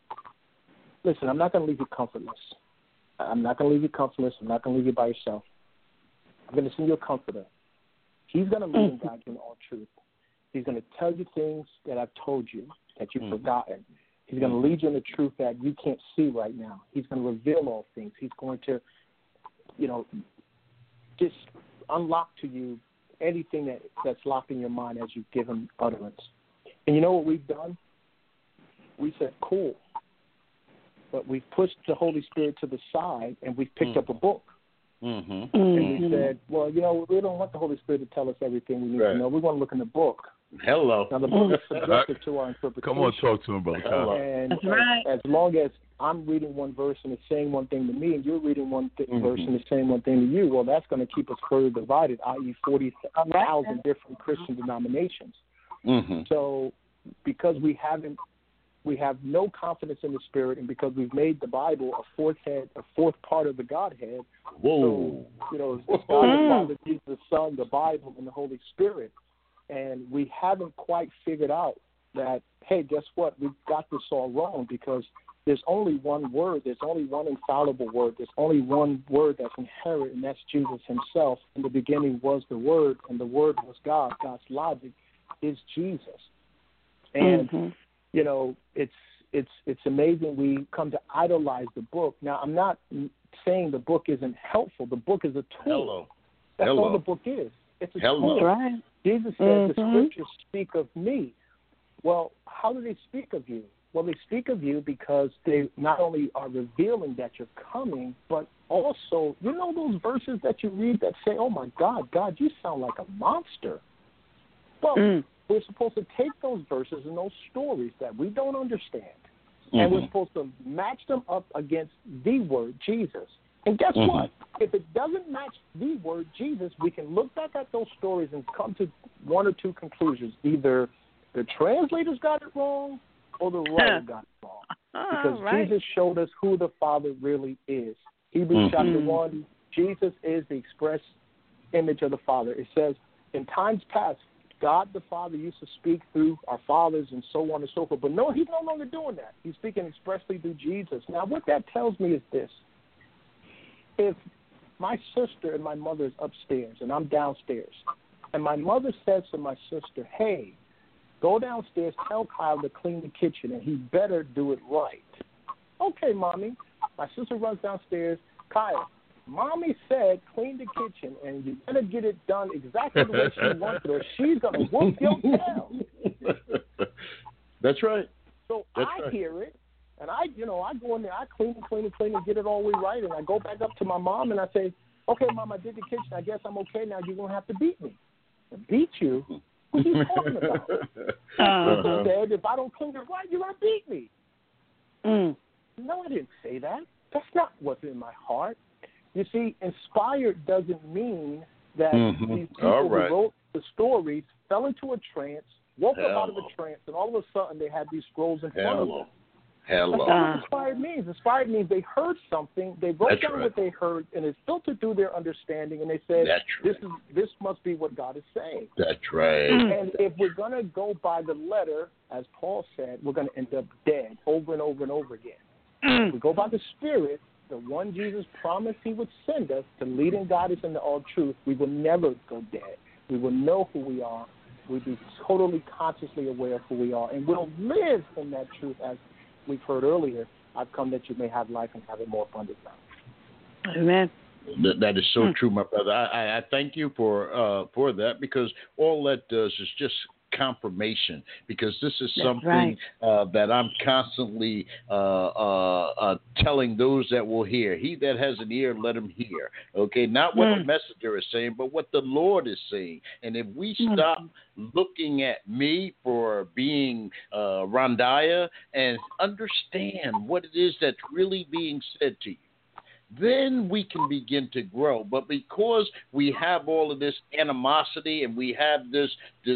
listen, I'm not going to leave you comfortless. I'm not going to leave you comfortless. I'm not going to leave you by yourself. I'm going to send you a comforter. He's going to lead and guide you in all truth. He's going to tell you things that I've told you that you've mm-hmm. forgotten. He's going to lead you in the truth that you can't see right now. He's going to reveal all things. He's going to, you know, just unlock to you anything that, that's locked in your mind as you give him utterance. And you know what we've done? We said, cool. But we've pushed the Holy Spirit to the side, and we've picked mm-hmm. up a book. Mm-hmm. And we said, well, you know, we don't want the Holy Spirit to tell us everything we need right. to know. We want to look in the book.
Hello.
Now, the book is subjective to our interpretation.
Come on, talk to him, brother.
And as, right. as long as I'm reading one verse and it's saying one thing to me, and you're reading one th- mm-hmm. verse and it's saying one thing to you, well, that's going to keep us further divided, that is forty thousand different Christian denominations. Mm-hmm. So because we haven't, we have no confidence in the Spirit, and because we've made the Bible a fourth head, a fourth part of the Godhead,
Whoa.
so, you know, it's God the Father, Jesus the Son, the Bible, and the Holy Spirit. And we haven't quite figured out that, hey, guess what? We've got this all wrong because there's only one word. There's only one infallible word. There's only one word that's inherent, and that's Jesus himself. In the beginning was the Word, and the Word was God. God's logic is Jesus. And, mm-hmm. you know, it's it's it's amazing we come to idolize the book. Now, I'm not saying the book isn't helpful. The book is a tool.
Hello.
That's
Hello.
all the book is. It's a
Hello.
tool.
Right.
Jesus said,
mm-hmm.
the scriptures speak of me. Well, how do they speak of you? Well, they speak of you because they not only are revealing that you're coming, but also, you know those verses that you read that say, oh, my God, God, you sound like a monster. Well, mm. we're supposed to take those verses and those stories that we don't understand, mm-hmm. and we're supposed to match them up against the word, Jesus. And guess mm-hmm. what? If it doesn't match the word Jesus, we can look back at those stories and come to one or two conclusions. Either the translators got it wrong or the writer got it wrong. Because right. Jesus showed us who the Father really is. Hebrews mm-hmm. chapter one, Jesus is the express image of the Father. It says, in times past, God the Father used to speak through our fathers and so on and so forth. But no, he's no longer doing that. He's speaking expressly through Jesus. Now, what that tells me is this. If my sister and my mother is upstairs and I'm downstairs, and my mother says to my sister, hey, go downstairs, tell Kyle to clean the kitchen, and he better do it right. Okay, Mommy. My sister runs downstairs. Kyle, Mommy said clean the kitchen, and you better get it done exactly the way she wants it, or she's going to whoop your tail.
That's right.
So
That's
I
right.
hear it. And I, you know, I go in there, I clean and clean and clean and get it all the way right. And I go back up to my mom and I say, okay, Mom, I did the kitchen. I guess I'm okay now. You're going to have to beat me. Beat you? What are you talking about?
Uh-huh.
I said, if I don't clean it right, you're going to beat me.
Mm.
No, I didn't say that. That's not what's in my heart. You see, inspired doesn't mean that
mm-hmm.
these people
all right.
who wrote the stories fell into a trance, woke
Hello.
up out of a trance, and all of a sudden they had these scrolls in front
Hello.
of them.
Hello.
That's not what inspired means. Inspired means they heard something, they wrote
That's
down
right.
what they heard, and it filtered through their understanding, and they said,
That's
"This
right.
is this must be what God is saying."
That's right.
And if we're going to go by the letter, as Paul said, we're going to end up dead over and over and over again. If we go by the Spirit, the one Jesus promised he would send us to lead and guide us into all truth, we will never go dead. We will know who we are, we be totally consciously aware of who we are, and we'll live in that truth as we've heard earlier. I've come that you may have life and have it more abundantly.
Amen.
That, that is so
Hmm.
true, my brother. I, I, I thank you for uh, for that, because all that does is just confirmation, because this is
That's
something
right.
uh, that I'm constantly uh, uh, uh, telling those that will hear. He that has an ear, let him hear. Okay, not what
Mm.
the messenger is saying, but what the Lord is saying. And if we
Mm.
stop looking at me for being uh, Rondaya and understand what it is that's really being said to you, then we can begin to grow. But because we have all of this animosity and we have this this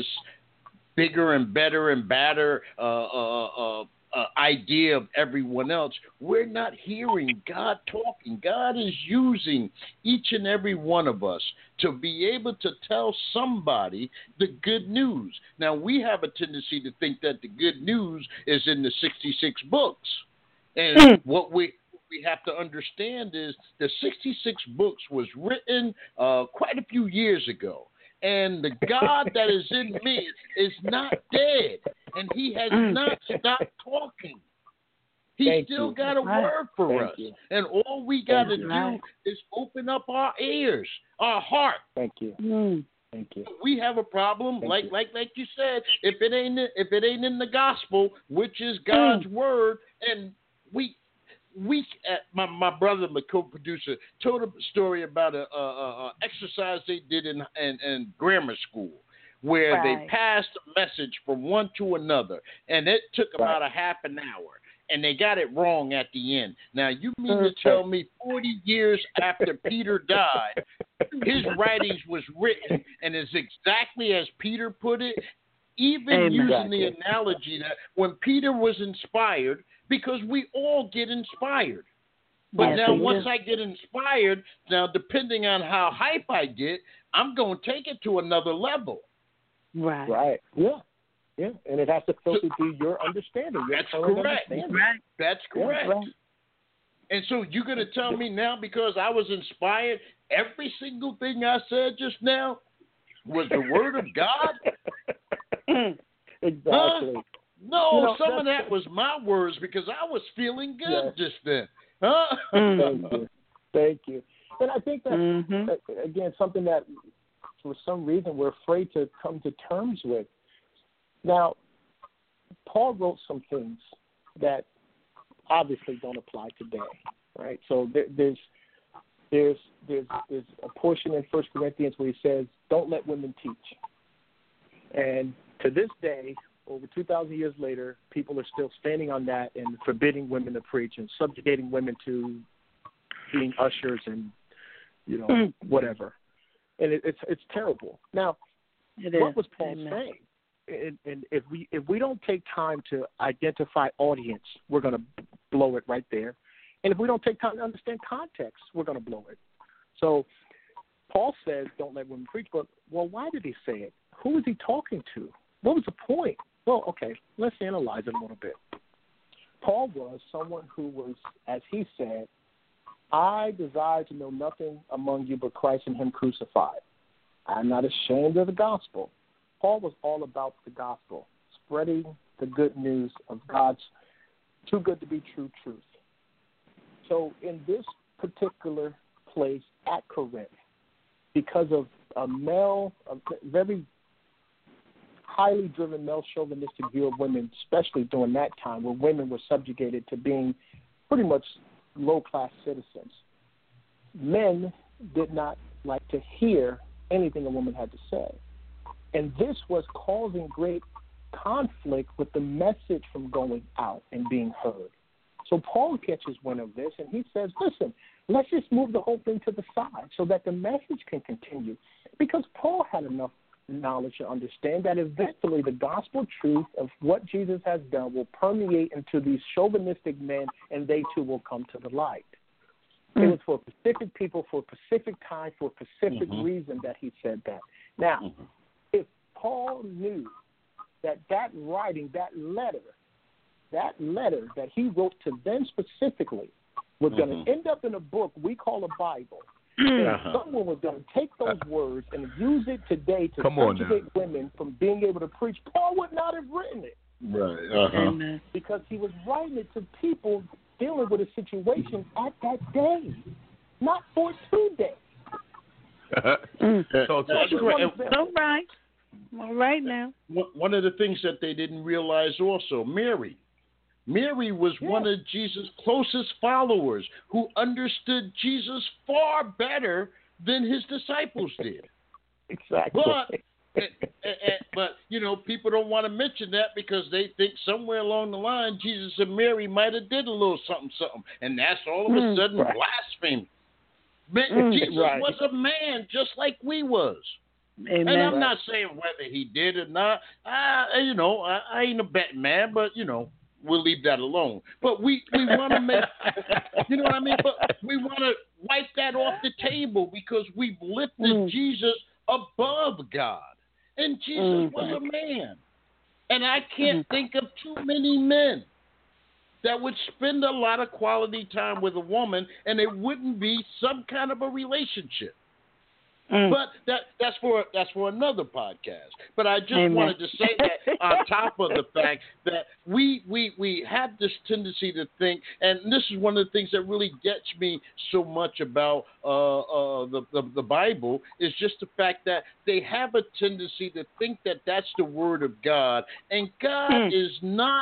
bigger and better and badder uh, uh, uh, uh, idea of everyone else, we're not hearing God talking. God is using each and every one of us to be able to tell somebody the good news. Now, we have a tendency to think that the good news is in the sixty-six books. And
Mm.
what we we have to understand is the sixty-six books was written uh, quite a few years ago. And the God that is in me is not dead, and he has
Mm.
not stopped talking. He's
Thank
still
you.
got a
Right.
word for
Thank
us.
you.
And all we got to
Thank
do
you.
Right.
is open up our ears, our heart.
Thank you.
Mm.
Thank you.
We have a problem,
Thank
like
you.
like like you said, if it ain't if it ain't in the gospel, which is God's word, and we we uh, my my brother, my co-producer, told a story about a, a, a exercise they did in, in in grammar school, where they
Right.
passed a message from one to another, and it took about
Right.
a half an hour, and they got it wrong at the end. Now, you mean to
Okay.
tell me forty years after Peter died, his writings was written and is exactly as Peter put it, even
Amen.
using the
Exactly.
analogy that when Peter was inspired, because we all get inspired. But
Yes,
now
we
once
do.
I get inspired, now depending on how hype I get, I'm going to take it to another level.
Right.
Right. Yeah. Yeah. And it has to filter through your understanding. Your
That's
current
correct.
understanding.
Right.
That's
Yeah,
correct.
Right.
And so you're going to tell me now, because I was inspired, every single thing I said just now was the word of God?
Mm.
Exactly.
Huh? No,
You know,
some of
that's-
that was my words, because I was feeling good
Yes.
just then. Huh?
Thank you. Thank you. And I think that,
Mhm.
that, again, something that for some reason we're afraid to come to terms with. Now, Paul wrote some things that obviously don't apply today, right? So there, there's there's there's there's a portion in First Corinthians where he says, "Don't let women teach." And to this day, over two thousand years later, people are still standing on that and forbidding women to preach and subjugating women to being ushers and, you know,
Mm.
whatever. And it, it's it's terrible. Now,
It
what
is.
was Paul
Amen.
saying? And, and if we if we don't take time to identify audience, we're going to blow it right there. And if we don't take time to understand context, we're going to blow it. So Paul says, "Don't let women preach." But well, why did he say it? Who was he talking to? What was the point? Well, okay, let's analyze it a little bit. Paul was someone who was, as he said, "I desire to know nothing among you but Christ and him crucified. I am not ashamed of the gospel." Paul was all about the gospel, spreading the good news of God's too good to be true truth. So in this particular place at Corinth, because of a male, a very highly driven male chauvinistic view of women, especially during that time when women were subjugated to being pretty much low-class citizens, men did not like to hear anything a woman had to say. And this was causing great conflict with the message from going out and being heard. So Paul catches wind of this, and he says, listen, let's just move the whole thing to the side so that the message can continue. Because Paul had enough knowledge to understand that eventually the gospel truth of what Jesus has done will permeate into these chauvinistic men, and they too will come to the light. Mm-hmm. It was for a specific people, for a specific time, for a specific mm-hmm. reason that he said that. Now, mm-hmm. if Paul knew that that writing, that letter, that letter that he wrote to them specifically was mm-hmm. going to end up in a book we call a Bible, if someone was going to take those words and use it today to
Come on
subjugate women from being able to preach, Paul would not have written it.
Right. Uh-huh.
Amen.
Because he was writing it to people dealing with a situation at that day, not for two days.
Mm.
So,
That's
so-
great.
All right. All right now.
One one of the things that they didn't realize also, Mary. Mary was
Yeah.
one of Jesus' closest followers who understood Jesus far better than his disciples did.
Exactly.
But, eh, eh, eh, but you know, people don't want to mention that because they think somewhere along the line Jesus and Mary might have did a little something, something, and that's all of a
Mm,
sudden
right.
blasphemy. Man,
Mm,
Jesus
right.
was a man just like we was.
Amen.
And I'm not saying whether he did or not. I, you know, I, I ain't a betting man, but you know, we'll leave that alone. But we, we want to make, you know what I mean? But we want to wipe that off the table because we've lifted
Mm.
Jesus above God, and Jesus
Mm.
was a man. And I can't think of too many men that would spend a lot of quality time with a woman, and it wouldn't be some kind of a relationship.
Mm.
But that that's for that's for another podcast. But I just
Amen.
wanted to say that on top of the fact that we, we we have this tendency to think, and this is one of the things that really gets me so much about uh, uh, the, the the Bible is just the fact that they have a tendency to think that that's the word of God, and God
Mm.
is not.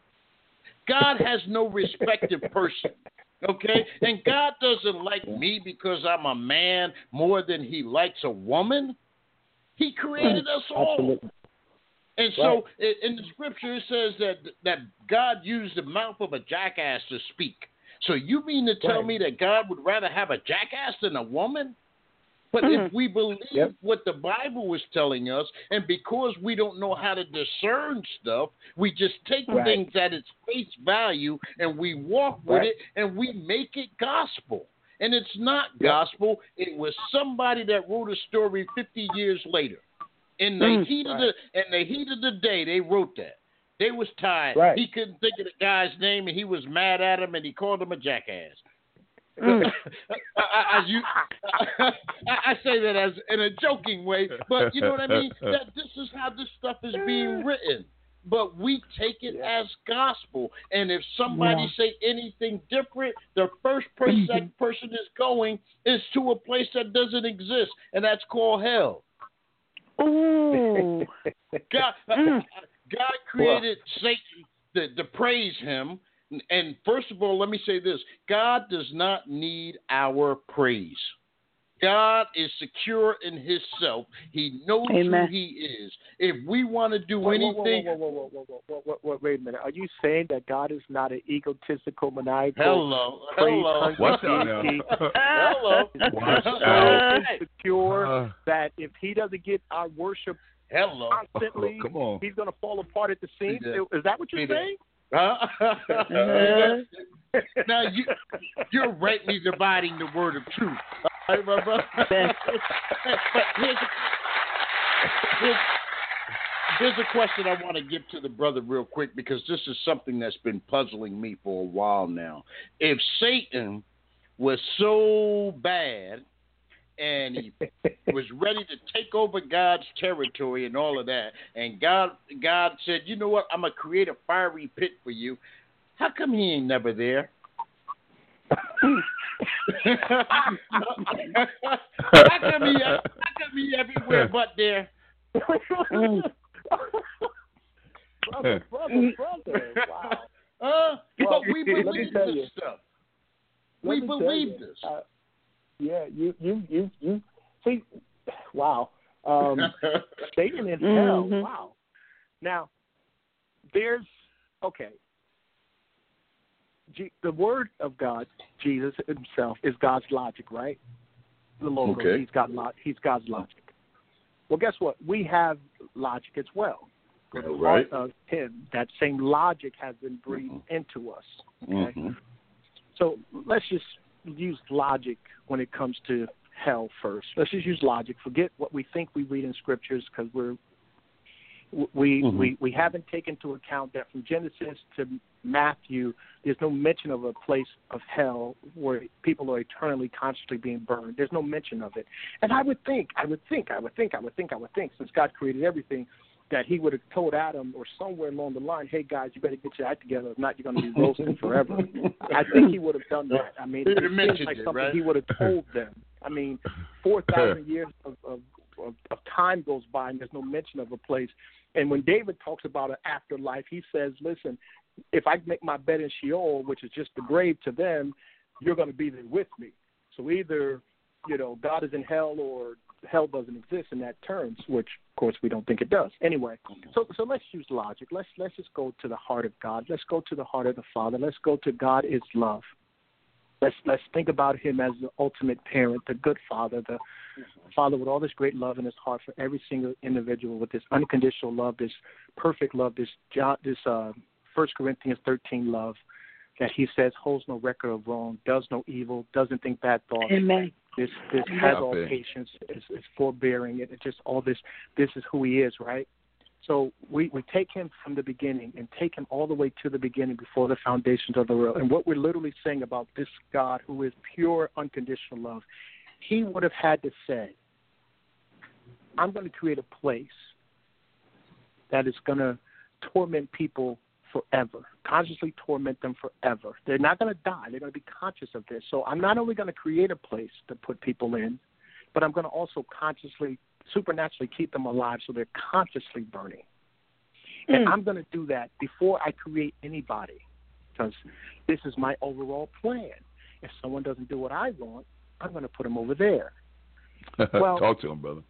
God has no respective person. Okay? And God doesn't like me because I'm a man more than he likes a woman. He created us all.
Absolutely.
And so i- in the scripture it says that that God used the mouth of a jackass to speak. So you mean to tell
Right.
me that God would rather have a jackass than a woman? But
Mhm.
if we believe
Yep.
what the Bible is telling us, and because we don't know how to discern stuff, we just take
Right.
things at its face value and we walk with
Right.
it and we make it gospel. And it's not
Yep.
gospel. It was somebody that wrote a story fifty years later. In the
Mm.
heat of
Right.
the in the heat of the day, they wrote that. They was tired.
Right.
He couldn't think of the guy's name, and he was mad at him, and he called him a jackass.
Mm.
I, I, you, I, I say that as in a joking way, but you know what I mean. That this is how this stuff is being written, but we take it
Yeah.
as gospel. And if somebody
Yeah.
say anything different, the first place that person is going is to a place that doesn't exist, and that's called hell.
Ooh.
God,
Mm.
God created Satan to, to praise him. And first of all, let me say this. God does not need our praise. God is secure in himself. He knows
Amen.
who he is. If we want to do
Whoa, whoa,
anything,
Whoa, whoa, whoa, whoa, whoa, whoa, whoa, whoa, wait a minute. Are you saying that God is not an egotistical, maniacal,
hello, hello.
Watch out now.
Hello.
Watch
so
out.
insecure
Uh,
that if he doesn't get our worship
Hello.
constantly,
come on.
he's going to fall apart at the seams?
See that?
Is that what you're
See that?
saying?
Huh?
Uh-huh.
Now you you're rightly dividing the word of truth. All right, my brother. but here's a, here's, here's a question I want to give to the brother real quick because this is something that's been puzzling me for a while now. If Satan was so bad and he was ready to take over God's territory and all of that, and God God said, you know what, I'm going to create a fiery pit for you. How come he ain't never there? how come he how come he everywhere but there?
Mm.
brother, brother, brother. Wow.
Uh,
Well,
but we
let me
believe
tell
this
you.
stuff.
Let
We
me tell
believe
you,
this.
Uh, yeah, you, you, you, you. See, wow. Um, Satan in hell.
Mhm.
Wow. Now, there's okay. G- the word of God, Jesus himself, is God's logic, right? The Logos.
Okay.
He's got lo- He's God's logic. Well, guess what? We have logic as well.
Yeah,
The
right.
heart of him, that same logic has been breathed
Mhm.
into us. Okay.
Mhm.
So let's just use logic when it comes to hell first. Let's just use logic. Forget what we think we read in scriptures because we're We,
Mm-hmm.
we we haven't taken into account that from Genesis to Matthew, there's no mention of a place of hell where people are eternally, constantly being burned. There's no mention of it. And I would think, I would think, I would think, I would think, I would think, since God created everything, that he would have told Adam or somewhere along the line, hey, guys, you better get your act together. If not, you're going to be roasting forever. I think he would have done that. I mean, it seems like
it,
something
right?
he would have told them. I mean, four thousand years of, of, of, of time goes by, and there's no mention of a place. And when David talks about an afterlife, he says, listen, if I make my bed in Sheol, which is just the grave to them, you're going to be there with me. So either, you know, God is in hell or hell doesn't exist in that terms, which, of course, we don't think it does. Anyway, so so let's use logic. Let's let's just go to the heart of God. Let's go to the heart of the Father. Let's go to God is love. Let's let's think about him as the ultimate parent, the good father, the father with all this great love in his heart for every single individual, with this unconditional love, this perfect love, this this uh, First Corinthians thirteen love that he says holds no record of wrong, does no evil, doesn't think bad thoughts.
Amen.
This this has all
Amen.
patience, is, is forbearing. It, it just all this. This is who he is, right? So we, we take him from the beginning and take him all the way to the beginning before the foundations of the world. And what we're literally saying about this God who is pure, unconditional love, he would have had to say, I'm going to create a place that is going to torment people forever, consciously torment them forever. They're not going to die. They're going to be conscious of this. So I'm not only going to create a place to put people in, but I'm going to also consciously, supernaturally keep them alive so they're consciously burning. Mm. And I'm going to do that before I create anybody, because this is my overall plan. If someone doesn't do what I want, I'm going to put them over there. Well,
talk to him, brother.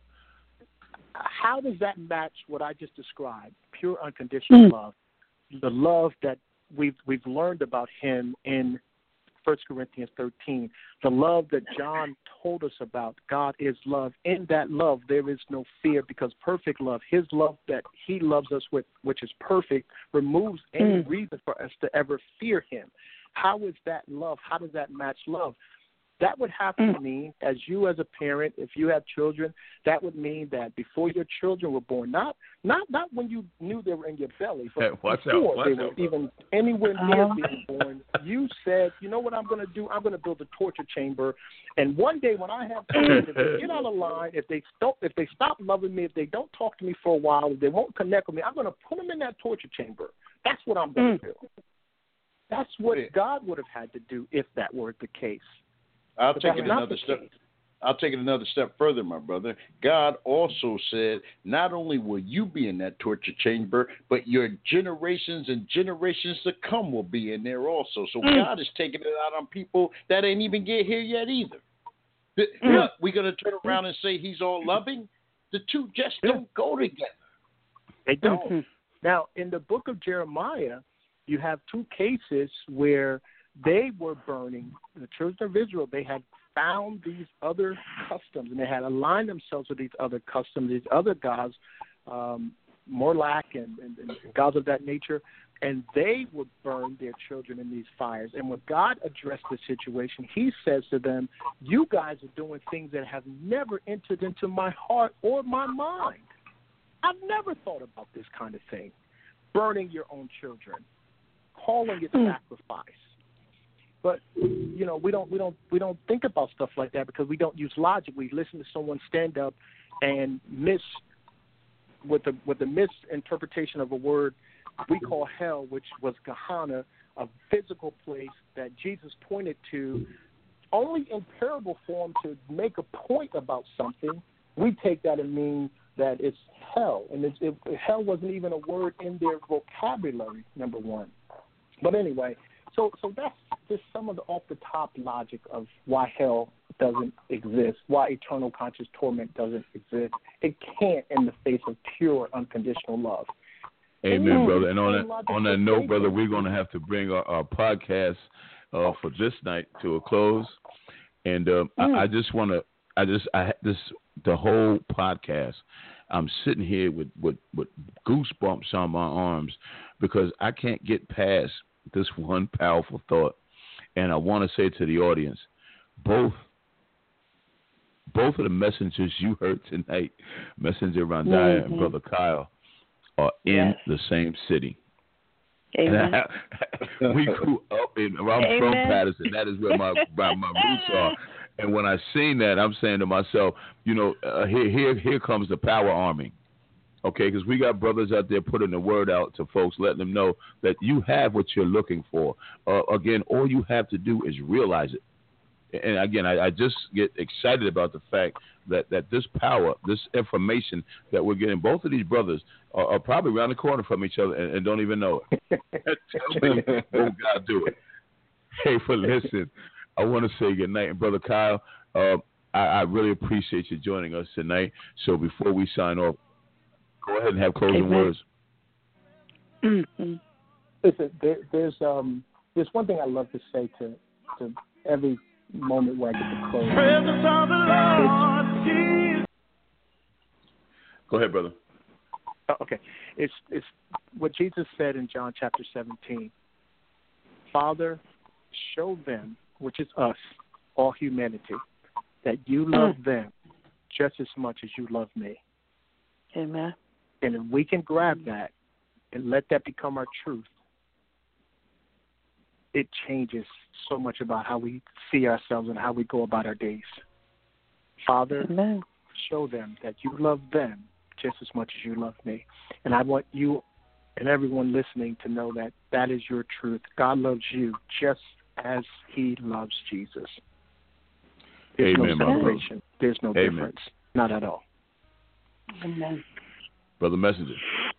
How does that match what I just described? Pure, unconditional mm. love. The love that we've we've learned about him in First Corinthians thirteen, the love that John told us about. God is love. In that love, there is no fear, because perfect love, his love that he loves us with, which is perfect, removes any mm. reason for us to ever fear him. How is that love? How does that match love? That would have to
Mm.
mean, as you as a parent, if you have children, that would mean that before your children were born, not not not when you knew they were in your belly, but
Hey, watch out,
before
watch
they
out,
were
brother.
even anywhere near
Uh-huh.
being born, you said, you know what I'm going to do? I'm going to build a torture chamber, and one day when I have children, if they get out of line, if they stop, if they stop loving me, if they don't talk to me for a while, if they won't connect with me, I'm going to put them in that torture chamber. That's what I'm going to
Mm.
do. That's what
Yeah.
God would have had to do if that were the case.
I'll
But
take
that's
it
not
another
the
step.
case.
I'll take it another step further, my brother. God also said, not only will you be in that torture chamber, but your generations and generations to come will be in there also. So
Mm.
God is taking it out on people that ain't even get here yet either. The,
Mm.
What, we going to turn around and say he's all loving? The two just don't go together.
They don't.
Mhm.
Now, in the book of Jeremiah, you have two cases where they were burning. The children of Israel, they had found these other customs, and they had aligned themselves with these other customs, these other gods, um, Morlach and, and, and gods of that nature, and they would burn their children in these fires. And when God addressed the situation, he says to them, you guys are doing things that have never entered into my heart or my mind. I've never thought about this kind of thing. Burning your own children, calling it
Mm.
sacrifice. But you know, we don't we don't we don't think about stuff like that because we don't use logic. We listen to someone stand up and miss with the with the misinterpretation of a word we call hell, which was Gehenna, a physical place that Jesus pointed to only in parable form to make a point about something. We take that and mean that it's hell, and it's, it, hell wasn't even a word in their vocabulary. Number one, but anyway. So, so that's just some of the off-the-top logic of why hell doesn't exist, why eternal conscious torment doesn't exist. It can't in the face of pure, unconditional love.
Amen,
And
brother. And on
same
that
logic
on
for
that note, brother,
Satan.
we're going to have to bring our, our podcast uh, for this night to a close. And uh,
Mm.
I, I just want to, I just, I this the whole podcast. I'm sitting here with, with, with goosebumps on my arms because I can't get past this one powerful thought. And I want to say to the audience, both both of the messengers you heard tonight, Messenger Randaya
Mm-hmm.
and Brother Kyle, are in
Yes.
the same city.
Amen.
We grew up in. I'm
Amen.
from Patterson. That is where my my, my roots are. And when I seen that, I'm saying to myself, you know, uh, here here here comes the power army. Okay, because we got brothers out there putting the word out to folks, letting them know that you have what you're looking for. Uh, again, all you have to do is realize it. And again, I, I just get excited about the fact that, that this power, this information that we're getting, both of these brothers are, are probably around the corner from each other and, and don't even know it. Tell me, oh God, do it. Hey, for listen, I want to say good night. And Brother Kyle, uh, I, I really appreciate you joining us tonight. So before we sign off, go ahead and have closing
Amen.
words.
Mm-hmm.
Listen, there, there's um, there's one thing I love to say to to every moment where I get to close.
Presence of the Lord.
Go ahead, brother.
Oh, okay, it's it's what Jesus said in John chapter seventeen. Father, show them, which is us, all humanity, that you love
Mm.
them just as much as you love me.
Amen.
And if we can grab that and let that become our truth, it changes so much about how we see ourselves and how we go about our days. Father,
Amen.
show them that you love them just as much as you love me. And I want you and everyone listening to know that that is your truth. God loves you just as he loves Jesus. There's
Amen,
no
my
separation. There's no
Amen.
difference. Not at all.
Amen.
Brother Messenger.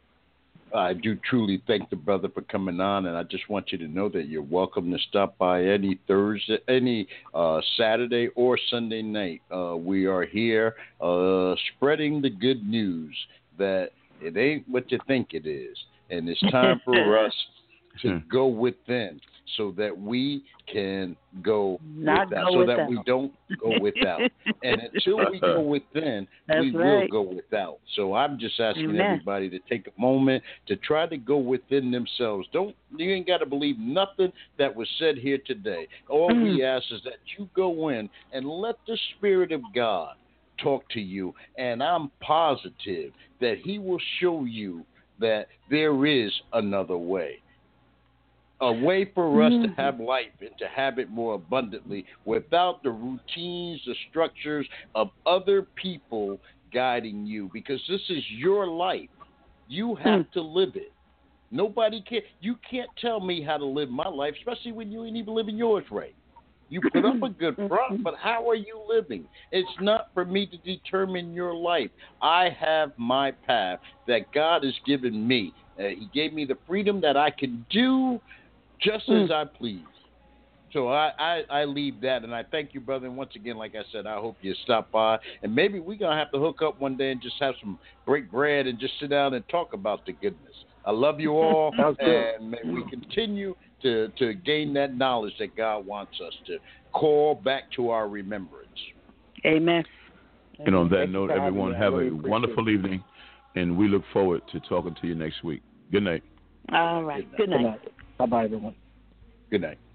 I do truly thank the brother for coming on, and I just want you to know that you're welcome to stop by any Thursday, any uh, Saturday or Sunday night. Uh, we are here uh, spreading the good news that it ain't what you think it is, and it's time for us to go within so that we can go
Not
without,
go
so
without.
that we don't go without. And until we go within,
That's
we
right.
will go without. So I'm just asking
Amen.
everybody to take a moment to try to go within themselves. Don't you ain't got to believe nothing that was said here today. All
Mm.
we ask is that you go in and let the Spirit of God talk to you, and I'm positive that He will show you that there is another way. A way for us
Mm.
to have life and to have it more abundantly without the routines, the structures of other people guiding you, because this is your life. You have
Mm.
to live it. Nobody can. You can't tell me how to live my life, especially when you ain't even living yours right. You put up a good front, but how are you living? It's not for me to determine your life. I have my path that God has given me. Uh, he gave me the freedom that I can do just
Mm.
as I please. So I, I, I leave that, and I thank you, brother. And once again, like I said, I hope you stop by. And maybe we're going to have to hook up one day and just have some break bread and just sit down and talk about the goodness. I love you all,
Sounds good.
and may we continue to, to gain that knowledge that God wants us to call back to our remembrance.
Amen.
And on that
Thank you
note,
for having
everyone,
me. I
have
really
a
appreciate
wonderful
it.
evening, and we look forward to talking to you next week. Good night.
All right. Good
Good
night.
night. Bye-bye, everyone.
Good night.